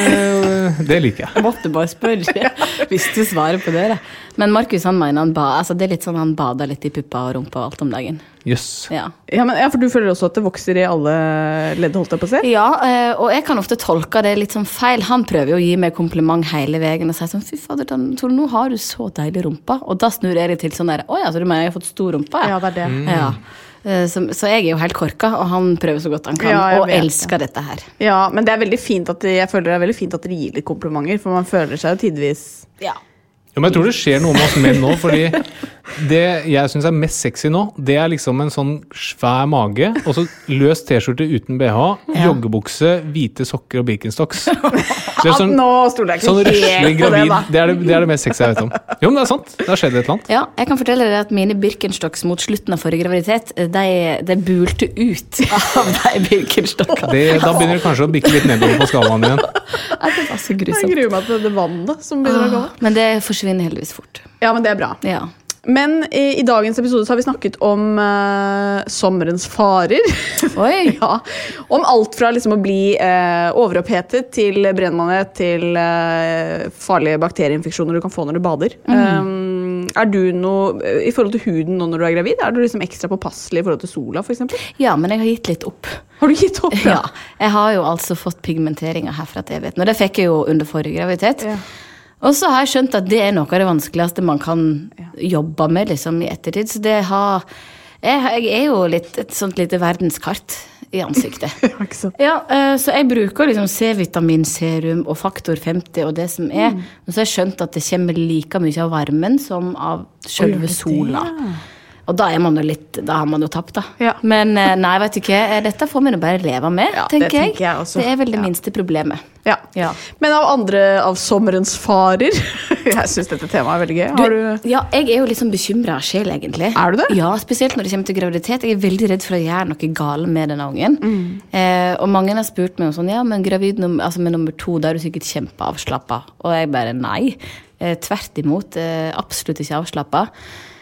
det liker jeg. Jeg måtte bare spørre, hvis du svarer på det. Da. Men Markus, han mener han ba, altså det er litt sånn han bader litt i puppa og rumpa og alt om dagen. Jøss. Yes. Ja. Ja, men, ja, for du føler også at det vokser i alle ledd, holdt jeg på å si? Ja, og jeg kan ofte tolke det litt sånn feil. Han prøver jo å gi meg kompliment hele veien og sier sånn, fy fader, Tore, nå har du så deilig rumpa. Og da snur jeg det til sånn der, oi, altså du mener jeg har fått stor rumpa? Ja, det er det. Mm. Ja. Så, så jeg er jo helt korka, og han prøver så godt han kan, ja, og elsker det. Dette her. Ja, men det er veldig fint at jeg føler det er veldig fint at dere gir litt komplimenter, for man føler seg jo tidvis... Ja. Ja, men jeg tror det skjer noe med oss menn nå, fordi det jeg synes er mest sexy nå, det er liksom en sånn svær mage, og så løs t-skjorte uten B H, ja. Joggebukse, hvite sokker og Birkenstocks. Det er sånn, nå stoler jeg ikke sånn helt på det, da. Det er det, det er det mest sexy jeg vet om. Jo, men det er sant. Det har skjedd et eller annet. Ja, jeg kan fortelle deg at mine Birkenstocks mot slutten av forrige graviditet, de, de bulte ut av de Birkenstockene. Det, da begynner det kanskje å bikke litt nedover på skalaen igjen. Ja, det var så grusomt. Jeg gruer meg til det vannet som begynner å gå. Men det forsvinner heldigvis fort. Ja, men det er bra. Ja. Men i, i dagens episode så har vi snakket om uh, sommerens farer. Oi! Ja, om alt fra liksom å bli uh, overopphetet til brennmanet til uh, farlige bakterieinfeksjoner du kan få når du bader. Mm. Um, er du noe, i forhold til huden nå når du er gravid, er du liksom ekstra påpasselig i forhold til sola for eksempel? Ja, men jeg har gitt litt opp. Har du gitt opp? Ja, jeg har jo altså fått pigmenteringer herfra til jeg vet. Nå, det fikk jeg jo under forrige graviditet. Ja. Og så har jeg skjønt at det er noe av det vanskeligste man kan jobbe med liksom, i ettertid. Så det har... Jeg, jeg er jo litt, et sånt lite verdenskart i ansiktet. Ja, så jeg bruker liksom C-vitamin, serum og faktor femti og det som er. Mm. Og så har jeg skjønt at det kommer like mye av varmen som av selve sola. Og da er man jo litt, da har man jo tapt da. Ja. Men nei, vet du ikke, dette får vi jo bare leve med, ja, tenker, det tenker jeg. jeg også. Det er vel det ja. minste problemet. Ja. Ja. Men av andre, av sommerens farer, jeg synes dette temaet er veldig gøy. Du, har du... Ja, jeg er jo liksom bekymret selv egentlig. Er du det? Ja, spesielt når det kommer til graviditet. Jeg er veldig redd for å gjøre noe gale med denne ungen. Mm. Eh, og mange har spurt meg om sånn, ja, men gravid num- altså med nummer to, da er du sikkert kjempeavslappet. Og jeg bare, nei. Eh, tvert imot, eh, absolutt ikke avslappet.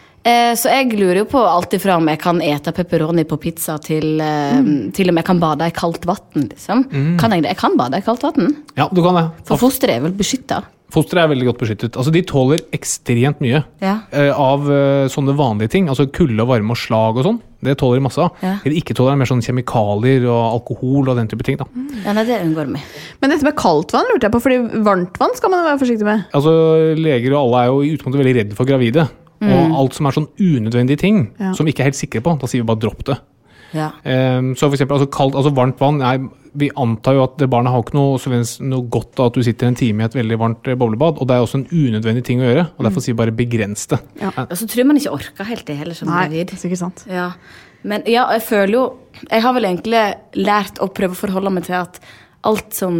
Så jeg lurer jo på alt ifra om jeg kan ete pepperoni på pizza til, mm. til om jeg kan bade i kaldt vatten, liksom. Mm. Kan jeg det? Jeg kan bade i kaldt vatten. Ja, du kan det. For foster er vel beskyttet? Foster er veldig godt beskyttet. Altså, de tåler ekstremt mye ja. uh, av uh, sånne vanlige ting. Altså kulde og varme og slag og sånn. Det tåler masse av. Ja. Det de ikke tåler er mer sånn kjemikalier og alkohol og den type ting. Da. Mm. Ja, nei, det unngår meg. Men dette med kaldt vann lurte jeg på, fordi varmt vann skal man være forsiktig med. Altså, leger og alle er jo i utgangspunktet veldig redde for gravide. Mm. Og alt som er sånn unødvendige ting, ja. som vi ikke er helt sikre på, da sier vi bare dropp det. Ja. Um, så for eksempel, altså, kaldt, altså varmt vann, nei, vi antar jo at det barnet har ikke noe, så noe godt av at du sitter en time i et veldig varmt boblebad, og det er også en unødvendig ting å gjøre, og derfor sier vi bare begrens det. Ja. Ja. Og så tror man ikke orker helt det heller som nei, gravid. Det er sikkert sant. Ja. Men ja, jeg føler jo, jeg har vel egentlig lært å prøve å forholde meg til at alt som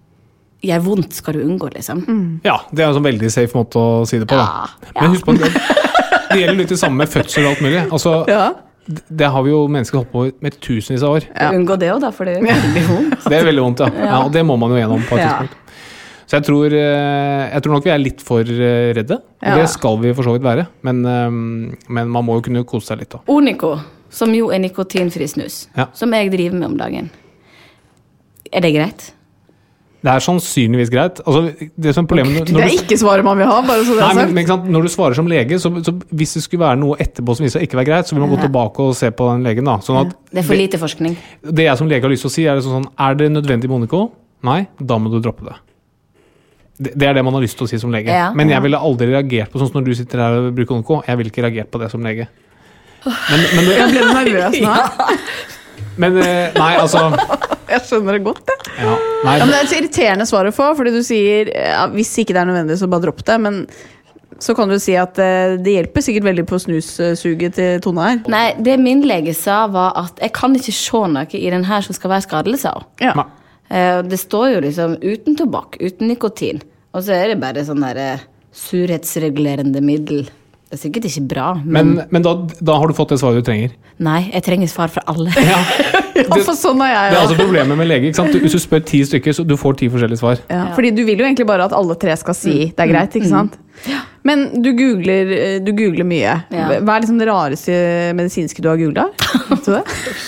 gjør vondt skal du unngå, liksom. Mm. Ja, det er en sånn veldig safe måte å si det på, da. Ja. Men husk på, det, det gjelder litt det samme med fødsel og alt mulig. Altså, ja. det har vi jo mennesker holdt på med tusenvis av år. Ja. Unngå det også da, for det er veldig vondt. Det er veldig vondt, ja. ja. ja. Og det må man jo gjennom på et ja. tidspunkt. Så jeg tror, jeg tror nok vi er litt for redde. Og ja. det skal vi for så vidt være. Men, men man må jo kunne kose seg litt da. Onico, som jo er nikotinfri snus, ja. som jeg driver med om dagen. Er det greit? Det er sannsynligvis greit. Altså, det, som problemet, når, når det er ikke svaret man vil ha, bare så det er nei, men, men, når du svarer som lege, så, så hvis det skulle være noe etterpå som viser seg ikke være greit, så vil man gå tilbake og se på den legen. Da. Sånn at det er for lite forskning. Det, det jeg som lege har lyst til å si, er det sånn, er det nødvendig med Onico? Nei, da må du droppe det. det. Det er det man har lyst til å si som lege. Ja, men jeg ville aldri reagert på sånn som når du sitter her og bruker Onico. Jeg ville ikke reagert på det som lege. Men, men, jeg ble nervøs nå. Ja. Men nei, altså jeg skjønner det godt, det. Ja, nei, ja, men det er et så irriterende svar å få, fordi du sier ja, hvis ikke det er nødvendig, så bare dropp det. Men så kan du si at uh, det hjelper sikkert veldig på snussuget til Tone her. Nei, det min lege sa var at jeg kan ikke se noe i den her som skal være skadelig, sa hun. Ja. Uh, det står jo liksom uten tobakk, uten nikotin. Og så er det bare sånn der uh, surhetsregulerende middel. Det er sikkert ikke bra. Men, men, men da, da har du fått det svaret du trenger? Nei, jeg trenger svar fra alle. Ja. Ja, for sånn er jeg. Det er altså problemet med lege, ikke sant? Du, hvis du spør ti stykker, så du får ti forskjellige svar. Ja, fordi du vil jo egentlig bare at alle tre skal si det er greit, ikke sant? Men du googler, du googler mye. Ja. Hva er liksom det rareste medisinske du har googlet? Vet du det?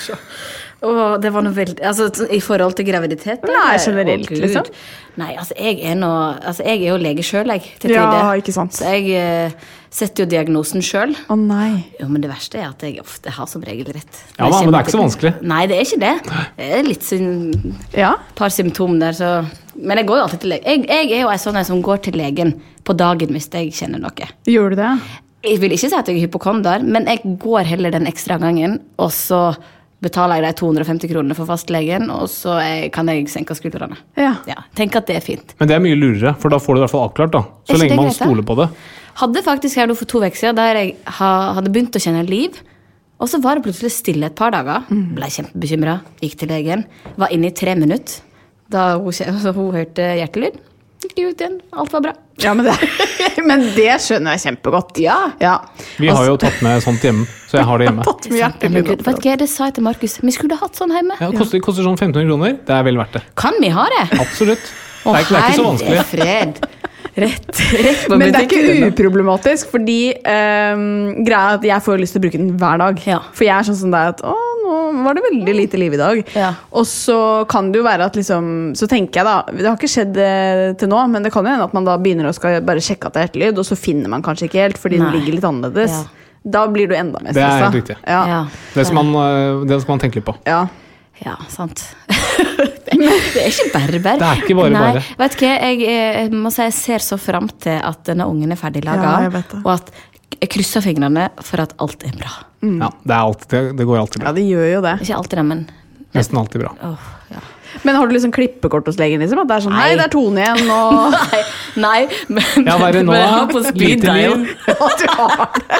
Åh, det var noe veldig, altså i forhold til graviditet? Nei, generelt, Åh, liksom. Nei, altså jeg er nå, altså jeg er jo lege selv, jeg, til Ja, tider. ikke sant. Så jeg eh, setter jo diagnosen selv. Å nei. Jo, men det verste er at jeg ofte har som regel rett. Ja, men det er ikke så vanskelig. Nei, det er ikke det. Det er litt sånn, Ja. par symptom der, så... Men jeg går jo alltid til legen. Jeg, jeg er jo en sånn en som går til legen på dagen hvis jeg kjenner noe. Gjør du det? Jeg vil ikke si at jeg er hypokonder, men jeg går heller den ekstra gangen, og så betaler jeg de to hundre og femti kronene for fastlegen, og så jeg, kan jeg senke skuldrene. Ja. Ja, tenk at det er fint. Men det er mye lurere, for da får du i hvert fall avklart da. Så Er ikke lenge det man greit, da? stoler på det. Hadde faktisk her nå for to vekker siden, der jeg ha- hadde begynt å kjenne liv, og så var det plutselig stille et par dager, ble kjempebekymret, gikk til legen, var inne i tre minutter, da hun, kje- så hun hørte hjertelyd, gikk ut igjen, alt var bra. Ja, men det, men det skjønner jeg kjempegodt. Ja. Ja. Vi har jo tatt med sånt hjemme, så jeg har det hjemme. Tatt med Men hjertelyd. Gud, vet du hva, det sa jeg til Markus, vi skulle hatt sånn hjemme. Ja, det koster, koster sånn femten hundre kroner, det er vel verdt det. Kan vi ha det? Absolutt. Å, Det er, ikke- det er ikke så vanskelig. herre fred. Rett, rett på Men det er butikken. ikke uproblematisk, fordi um, greia er at jeg får lyst til å bruke den hver dag. Ja. For jeg er sånn som deg at, å, nå var det veldig lite liv i dag. Ja. Og så kan det jo være at liksom, så tenker jeg da, det har ikke skjedd eh, til nå, men det kan jo hende at man da begynner å skal bare sjekke at det er hjertelyd, og så finner man kanskje ikke helt, fordi Nei. den ligger litt annerledes. Ja. Da blir du enda mer Det er stresset. helt riktig. Ja. Ja. Det skal man, øh, det skal man tenke litt på. Ja. Ja, sant. det, det er ikke bare bare. Det er ikke bare Nei, bare. Vet du hva, jeg, jeg må si jeg ser så frem til at denne ungen er ferdig laget, Ja, jeg vet det. og at jeg krysser fingrene for at alt er bra. Ja, det, er alltid, det, det går alltid ja, bra. det gjør jo det. Ikke alltid det, men Nesten alltid bra. åh, ja. Men har du liksom klippekort hos legen, liksom? At det er sånn, Nei. hei, det er Tone igjen, og... Nei, nei, men, Ja, hva er det nå? men jeg har på speed Lite dial. liv. Ja, du har det.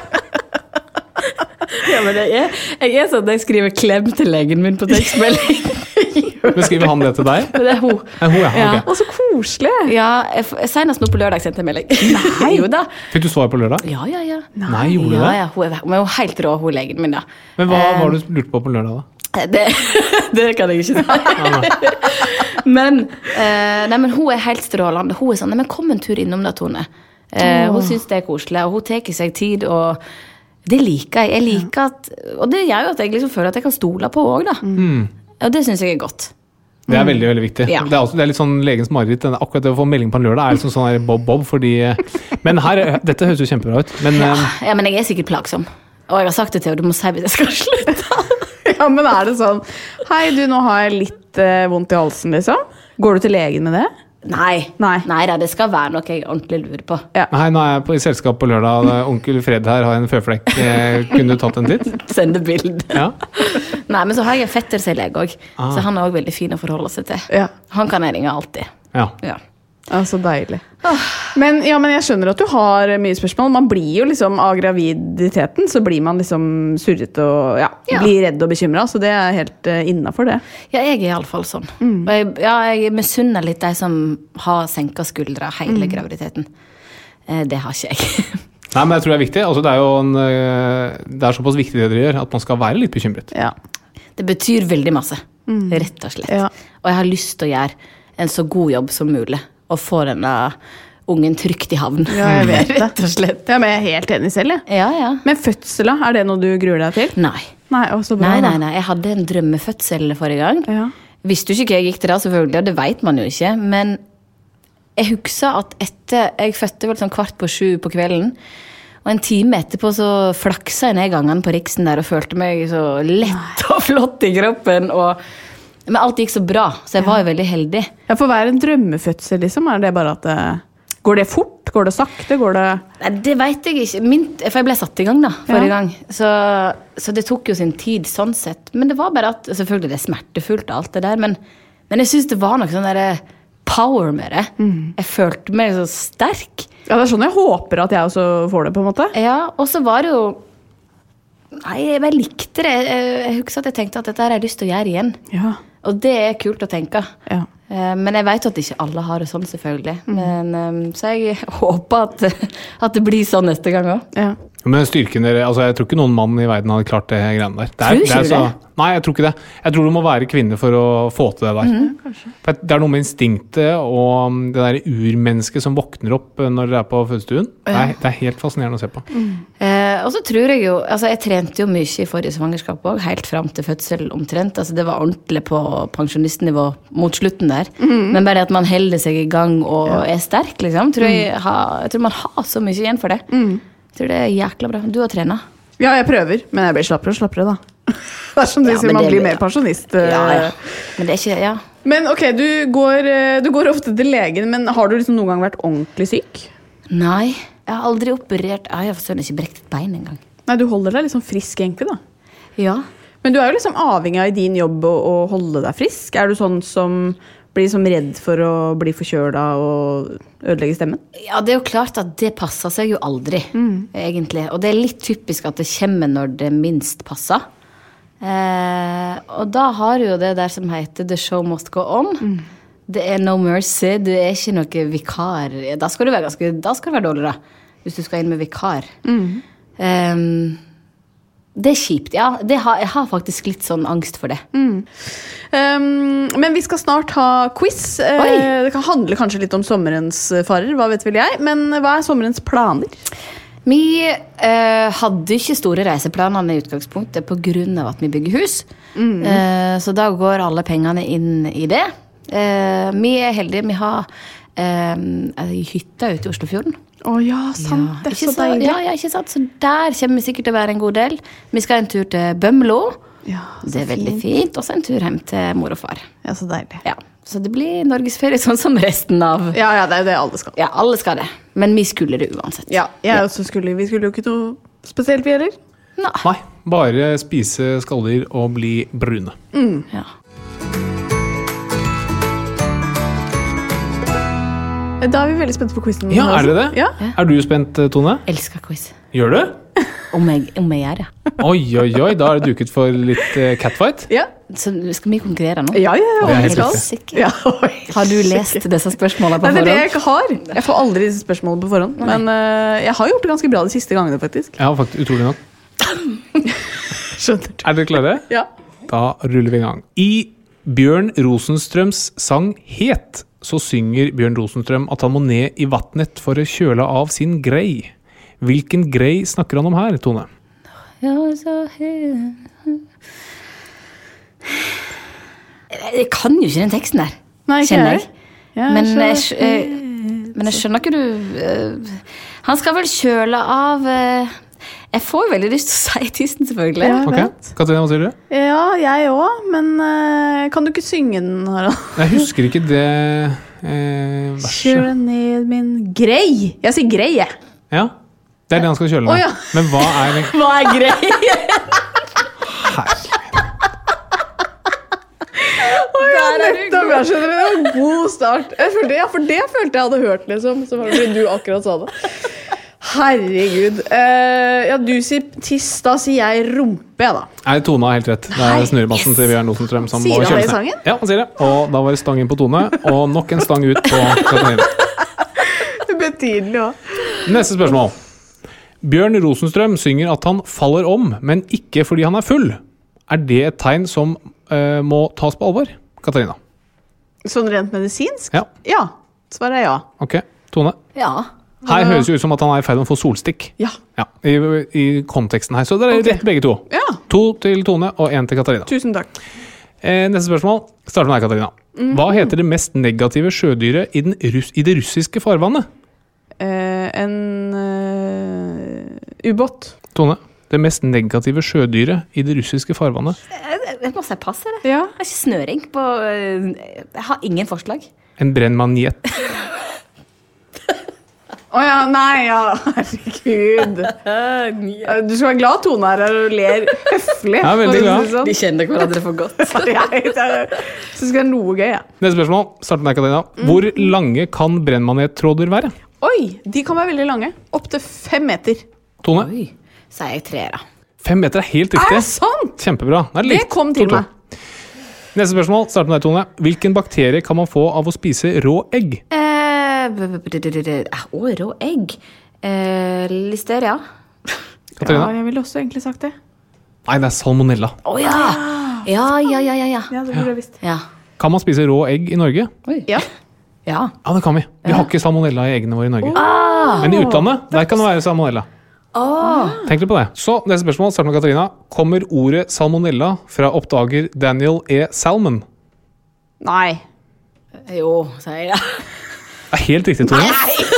Ja, men jeg er, jeg er sånn at jeg skriver klem til legen min på tekstmelding. Men skriver han det til deg? Men det er hun. Ja, hun, ja. Ja. ok. Å, så koselig. Ja, jeg, f- senest nå på lørdag sendte jeg melding. Nei. Jo da. Fikk du svar på lørdag? Ja, ja, ja. Nei, gjorde du ja, det? ja, hun er, hun er jo helt rå, hun legen min, da. Men hva Eh, var det du lurte på på lørdag da? Det, det kan jeg ikke si. Men, eh, nei, men hun er helt strålende. Hun er sånn, nei, men kom en tur innom da, Tone. Eh, hun synes det er koselig, og hun tar seg tid, og det liker jeg. Jeg liker at, og det gjør jo at jeg liksom føler at jeg kan stole på også, da. Og det synes jeg er godt. Det er veldig, veldig viktig. Ja. Det, er også, det er litt sånn legens mareritt. denne- Akkurat det å få melding på en lørdag er liksom sånn her bob-bob, fordi... Men her, dette høres jo kjempebra ut. Men Ja, eh, ja, men jeg er sikkert plagsom. Og jeg har sagt det til henne, du må si hvis jeg skal slutte. Ja, men er det sånn, hei du, nå har jeg litt eh, vondt i halsen, liksom? Går du til legen med det? Nei, Nei. nei da, det skal være noe jeg ordentlig lurer på. Hei, nå er jeg på, i selskap på lørdag. og Onkel Fred her har en føflekk. Eh, Kunne du tatt en titt? Sende bild. Ja. Nei, men så har jeg en fetter som er lege også, Ah. så han er også veldig fin å forholde seg til. Ja. Han kan jeg ringe alltid. Ja. Ja. Ja, så deilig. Men, ja, men jeg skjønner at du har mye spørsmål. Man blir jo liksom, av graviditeten, så blir man liksom surret og ja, Ja. blir redd og bekymret, så det er helt uh, innenfor det. Ja, jeg er i alle fall sånn. Og jeg, ja, jeg misunner litt de som har senket skuldre hele graviditeten. Eh, det har ikke jeg. Nei, men jeg tror det er viktig. Altså, det, er jo en, eh, det er såpass viktig det dere gjør, at man skal være litt bekymret. Ja. Det betyr veldig masse, rett og slett. Ja. Og jeg har lyst til å gjøre en så god jobb som mulig, og få denne ungen trygt i havn. Ja, jeg vet det. Rett og slett. Ja, men jeg er helt enig selv, jeg. Ja, ja. Men fødsel, da? Er det noe du gruer deg til? Nei. Nei, å, så bra. Nei, da. nei, nei. Jeg hadde en drømmefødsel forrige gang. Ja. Visste jo ikke hva jeg gikk til da, selvfølgelig, og det vet man jo ikke. Men jeg husker at etter jeg fødte vel sånn kvart på sju på kvelden, og en time etterpå så flaksa jeg ned gangene på Riksen der og følte meg så lett og flott i kroppen. Og, men alt gikk så bra, så jeg var jo veldig heldig. Ja, for hva er en drømmefødsel, liksom? Er det bare at det... Går det fort? Går det sakte? Går det... Nei, det vet jeg ikke. Min, for jeg ble satt i gang da, forrige Ja. gang. Så, så det tok jo sin tid sånn sett. Men det var bare at, selvfølgelig det er smertefullt og alt det der, men, men jeg synes det var noe sånn der power med det. Jeg følte meg så sterk. Ja, det er sånn jeg håper at jeg også får det, på en måte. Ja, og så var det jo... Nei, jeg bare likte det. Jeg, jeg husker at jeg tenkte at dette har jeg lyst til å gjøre igjen. Ja. Og det er kult å tenke. Ja. Men jeg vet at ikke alle har det sånn, selvfølgelig. Mm. Men, så jeg håper at, at det blir sånn neste gang også. Ja. Men styrken dere, altså jeg tror ikke noen mann i verden hadde klart det greiene der. Det er, tror du ikke det er så, det? Nei, jeg tror ikke det. Jeg tror du må være kvinne for å få til det der. Mm, for det er noe med instinktet og det der urmennesket som våkner opp når dere er på fødestuen. Ja. Det, er, det er helt fascinerende å se på. Mm. Eh, og så tror jeg jo, altså jeg trente jo mye i forrige svangerskap også, helt frem til fødsel omtrent. Altså det var ordentlig på pensjonistnivå mot slutten der. Mm. Men bare at man holder seg i gang og ja. Er sterk, liksom. Tror jeg, mm. ha, jeg tror man har så mye igjen for det. Mm. Jeg tror det er jækla bra. Du har trenet. Ja, jeg prøver, men jeg blir slappere og slappere da. Det er som du ja, sier, man blir mer pensjonist. Ja, ja. Men det er ikke, ja. Men ok, du går, du går ofte til legen, men har du liksom noen gang vært ordentlig syk? Nei, jeg har aldri operert. Jeg har for ikke brekt et bein engang. Nei, du holder deg liksom frisk egentlig da. Ja. Men du er jo liksom avhengig av i din jobb å, å holde deg frisk. Er du sånn som blir som redd for å bli forkjøla og ødelegge stemmen? Ja, det er jo klart at det passer seg jo aldri, mm. egentlig. Og det er litt typisk at det kommer når det minst passer. Eh, og da har du jo det der som heter The show must go on. Mm. Det er no mercy, du er ikke noe vikar. Da skal du være, ganske, da skal du være dårlig da, hvis du skal inn med vikar. Mm. Eh, det er kjipt, ja. Det har, jeg har faktisk litt sånn angst for det. Mm. Um, men vi skal snart ha quiz. Oi. Det kan handle kanskje litt om sommerens farer, hva vet vel jeg. Men hva er sommerens planer? Vi uh, hadde ikke store reiseplanene i utgangspunktet på grunn av at vi bygger hus. Mm. Uh, så da går alle pengene inn i det. Uh, vi er heldige, vi har uh, hytta ute i Oslofjorden. Å ja, sant, ja, det er så deilig. Ja, ja, ikke sant, så der kommer vi sikkert til å være en god del. Vi skal en tur til Bømlo. Ja, det er veldig fint. fint. Og så en tur hjem til mor og far. Ja, så deilig. Ja, så det blir Norgesferie sånn som resten av... Ja, ja, det er jo det alle skal. Ja, alle skal det. Men vi skulle det uansett. Ja, jeg ja. Også skulle, vi skulle jo ikke noe spesielt vi heller. Nei. Nei, bare spise skalldyr og bli brune. Mm. Ja. Da er vi veldig spent på quizen. Ja, er det det? Ja. Er du spent, Tone? Elsker quiz. Gjør du? om, jeg, om jeg gjør det. Oi, oi, oi, da er det duket for litt uh, catfight. Ja. Så skal vi konkurrere nå? Ja, ja, ja. Jeg er helt sikker. Ja, har du lest sikker. Disse spørsmålene på forhånd? Nei, det er det jeg ikke har. Jeg får aldri disse spørsmålene på forhånd. Nei. Men uh, jeg har gjort det ganske bra de siste gangene, faktisk. Ja, faktisk, utrolig nok. Skjønner du. Er dere klare? Ja. Da ruller vi i gang. I Bjørn Rosenstrøms sang Het så synger Bjørn Rosenstrøm at han må ned i vattnet for å kjøle av sin grei. Hvilken grei snakker han om her, Tone? Jeg kan jo ikke den teksten der. Nei, ikke kjenner jeg. Ja, men, jeg, jeg, men jeg skjønner ikke du uh, Han skal vel kjøle av uh, Jeg får jo veldig lyst til å si tissen, selvfølgelig. Ja, ok, Katrine, hva sier du? Ja, jeg også, men uh, kan du ikke synge den, Harald? Jeg husker ikke det uh, verset. Kjøle ned min grei. Jeg sier grei, jeg. Ja, det er det han skal kjøle ned. Oh, ja. Men hva er det? Hva er grei? Herlig. Oh, ja, nettopp, jeg skjønner, det var en god start. Jeg følte, ja, for det følte jeg hadde hørt, liksom. Så var det fordi du akkurat sa det. Herregud. Uh, ja, du sier tiss, da sier jeg rumpe, ja da. Nei, Tone har helt rett. Det er snurremassen yes. til Bjørn Rosenstrøm som sier må kjøles ned. Sier han det i sangen? Ja, han sier det. Og da var det stang inn på Tone, og nok en stang ut på Katrine. Det betyr tydelig også. Neste spørsmål. Bjørn Rosenstrøm synger at han faller om, men ikke fordi han er full. Er det et tegn som uh, må tas på alvor? Katarina? Sånn rent medisinsk? Ja. Ja, svaret er ja. Ok, Tone? Ja. Her høres det ut som at han er i ferd med å få solstikk. Ja. Ja, i, i konteksten her. Så det er okay. Rett begge to. Ja. To til Tone og en til Katarina. Tusen takk. Eh, neste spørsmål starter med deg, Katarina. Mm. Hva heter det mest negative sjødyret i, den russ, i det russiske farvannet? Eh, en uh, ubåt. Tone, det mest negative sjødyret i det russiske farvannet? Jeg, jeg må si pass, eller? Ja. Jeg har ikke snøring på... Jeg har ingen forslag. En brennmaniet. Å oh, ja, nei, ja, herregud. Du skal være glad Tone her og ler høflig. Ja, veldig glad. De kjenner hverandre for godt. Jeg synes det er noe gøy, ja. Neste spørsmål, start med deg, Katarina. Hvor lange kan brennmanettråder være? Oi, de kan være veldig lange. Opp til fem meter. Tone? Oi, sier jeg tre da. Fem meter er helt riktig. Er det sant? Kjempebra. Det, er litt, det kom til to, to. meg. Neste spørsmål, start med deg, Tone. Hvilken bakterie kan man få av å spise rå egg? Eh, Å, rå egg. Eh, listeria. Katarina? Ja, jeg ville også egentlig sagt det. Nei, det er salmonella. Å oh, ja. Ja, ja, ja, ja, ja. Ja, det burde jeg visst. Ja. Kan man spise rå egg i Norge? Oi. Ja. Ja. Ja, det kan vi. Vi har ikke salmonella i eggene våre i Norge. Ah. Men i utlandet, der kan det være salmonella. Oh. Tenk litt på det. Så, neste spørsmål, start med Katarina. Kommer ordet salmonella fra oppdager Daniel E. Salmon? Nei. Jo, sier jeg. Det er helt riktig, Tone.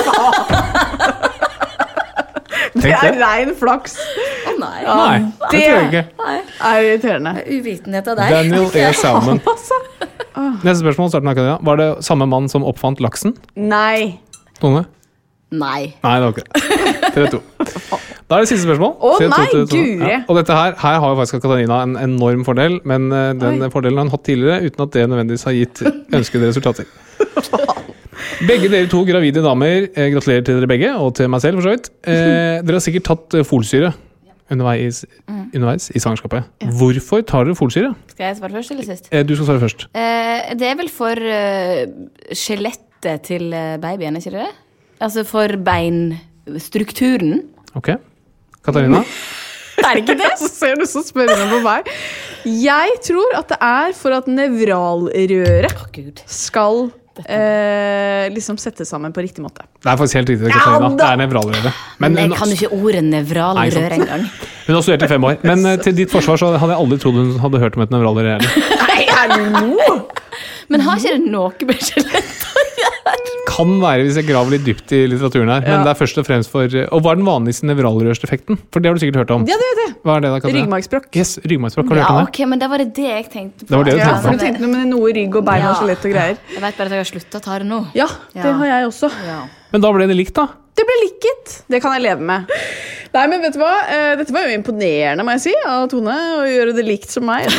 Det er rein flaks. Å nei. Ja, nei, det, det tror jeg ikke. Nei. Er irriterende. Uvitenhet av deg. Daniel E. Salmon. Neste spørsmål, start med Katarina. Var det samme mann som oppfant laksen? Nei. Tone? Nei. Nei, det var ikke det. tre to. Da er det siste spørsmål. Å nei, guri. Ja. Og dette her, her har jo faktisk Katarina en enorm fordel, men uh, den Oi. fordelen har han hatt tidligere, uten at det nødvendigvis har gitt ønskede resultater. Begge dere to gravide damer, eh, gratulerer til dere begge, og til meg selv for så vidt. Eh, dere har sikkert tatt uh, folsyre underveis, mm. underveis i svangerskapet. Ja. Hvorfor tar dere folsyre? Skal jeg svare først eller sist? Eh, du skal svare først. Eh, det er vel for uh, skjelettet til babyen, ikke det? Altså for beinstrukturen. Ok. Katarina? Er det ikke det? Så ser du så spørrende på meg. Jeg tror at det er for at nevralrøret oh, skal eh, liksom sette sammen på riktig måte. Det er faktisk helt riktig, Katarina. Ja, det er nevralrøret. Men jeg kan jo ikke ordet nevralrør engang. Hun har studert i fem år. Men uh, til ditt forsvar så hadde jeg aldri trodd hun hadde hørt om et nevralrør. Nei, hallo! Men har ikke det noe med skjelett å gjøre? Kan være hvis jeg graver litt dypt i litteraturen her, ja. Men det er først og fremst for... Og hva er den vanligste nevralrørsdefekten? For det har du sikkert hørt om. Ja, det vet jeg. Hva er det da, Katarina? Ryggmargsbrokk. Yes, ryggmargsbrokk, har du ja, hørt om det? Ok, men det var det det jeg tenkte på. Det var det du tenkte ja, på. For du tenkte noe med noe rygg og bein ja. og skjelett og greier. Jeg vet bare at jeg har sluttet å ta det nå. Ja, det ja. har jeg også. Ja. Men da ble det likt da? Det ble likket. Det kan jeg leve med. Nei, men vet du hva? Dette var jo imponerende, må jeg si, av Tone, å gjøre det likt som meg.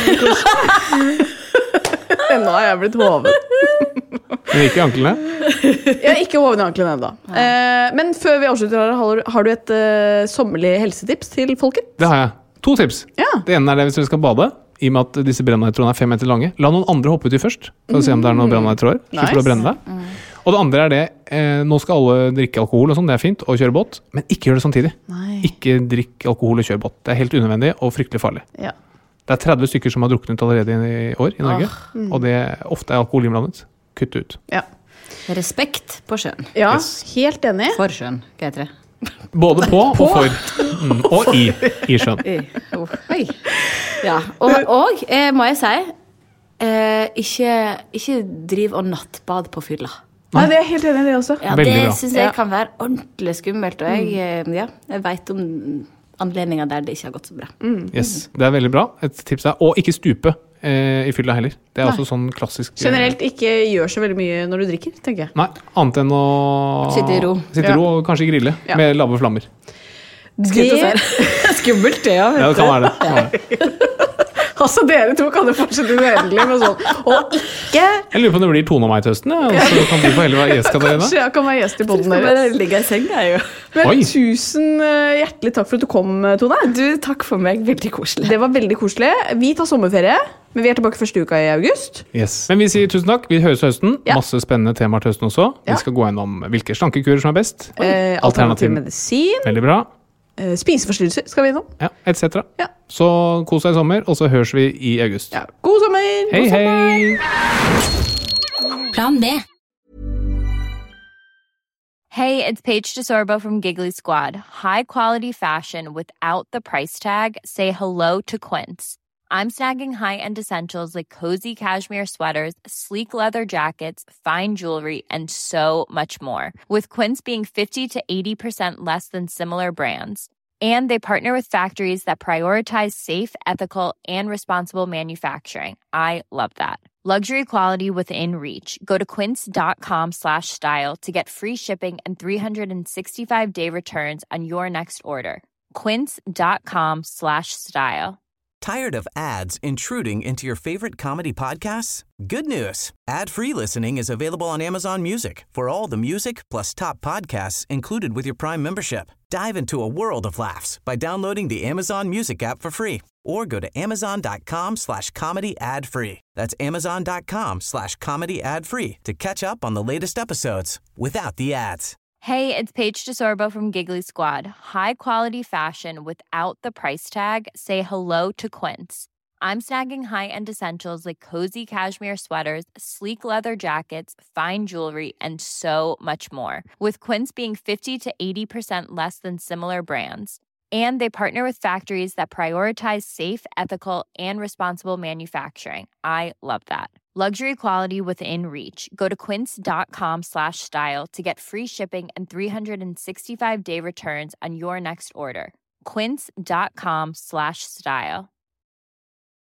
Ennå har jeg blitt hoven. Men ikke i anklene? Jeg har ikke hoven i anklene enda. Ja. Eh, men før vi avslutter, har, har du et uh, sommerlig helsetips til folket? Det har jeg. To tips. Ja. Det ene er det hvis dere skal bade, i og med at disse brennnettrådene er fem meter lange. La noen andre hoppe uti først, for å se om det er noen brennnettråder. Slipper nice. Å brenne deg. Mm. Og det andre er det, eh, nå skal alle drikke alkohol og sånn, det er fint, og kjøre båt, men ikke gjør det samtidig. Nei. Ikke drikk alkohol og kjør båt. Det er helt unødvendig og fryktelig farlig. Ja. Det er tretti stykker som har druknet allerede i år i Norge, oh. mm. og det ofte er alkohol innblandet. Kutt ut. Ja. Respekt på sjøen. Ja, yes. Helt enig. For sjøen, hva heter det? Både på, på. og for. Mm, og i, i sjøen. I. Oh, hei. Ja, og, og eh, må jeg si, eh, ikke, ikke driv og nattbad på fylla. Nei, det er helt enig i det også. Ja, det synes jeg kan være ordentlig skummelt, og jeg, mm. ja, jeg vet om anledninger der det ikke har gått så bra. Mm. Yes, det er veldig bra. Et tips er å ikke stupe eh, i fylla heller. Det er Nei. Også sånn klassisk... Generelt ikke gjør så veldig mye når du drikker, tenker jeg. Nei, annet enn å... Sitte i ro. Sitte i ro og kanskje grille ja. Med lave flammer. Det er skummelt det, ja. Ja, det kan være det. Kan være det. Altså, dere to kan jo fortsette uendelig med sånn. Og ikke... Jeg lurer på om det blir Tone og meg til høsten, ja. Og så kan du få heller være gjest, Katarina. Kanskje jeg kan være gjest i podden deres. Bare ligge i senga, jo. Men Oi. Tusen hjertelig takk for at du kom, Tone. Du, takk for meg. Veldig koselig. Det var veldig koselig. Vi tar sommerferie, men vi er tilbake første uka i august. Yes. Men vi sier tusen takk. Vi høres til høsten. Ja. Masse spennende temaer til høsten også. Ja. Vi skal gå gjennom hvilke slankekurer som er best. Eh, alternativ medisin. Veldig bra. Spiseforstyrrelser skal vi innom. Ja, et cetera. Ja. Så kos deg i sommer, og så høres vi i august. Ja. God sommer! Hei, God hei! Sommer. Plan B. Hey, it's Paige DeSorbo from Giggly Squad. High quality fashion without the price tag. Say hello to Quince. I'm snagging high-end essentials like cozy cashmere sweaters, sleek leather jackets, fine jewelry, and so much more. With Quince being fifty to eighty percent less than similar brands. And they partner with factories that prioritize safe, ethical, and responsible manufacturing. I love that. Luxury quality within reach. Go to quince.com slash style to get free shipping and three sixty-five day returns on your next order. Quince.com slash style. Tired of ads intruding into your favorite comedy podcasts? Good news. Ad-free listening is available on Amazon Music for all the music plus top podcasts included with your Prime membership. Dive into a world of laughs by downloading the Amazon Music app for free or go to amazon.com slash comedy ad free. That's amazon.com slash comedy ad free to catch up on the latest episodes without the ads. Hey, it's Paige DeSorbo from Giggly Squad. High quality fashion without the price tag. Say hello to Quince. I'm snagging high-end essentials like cozy cashmere sweaters, sleek leather jackets, fine jewelry, and so much more. With Quince being fifty to eighty percent less than similar brands. And they partner with factories that prioritize safe, ethical, and responsible manufacturing. I love that. Luxury quality within reach. Go to quince.com slash style to get free shipping and three sixty-five day returns on your next order. Quince.com slash style.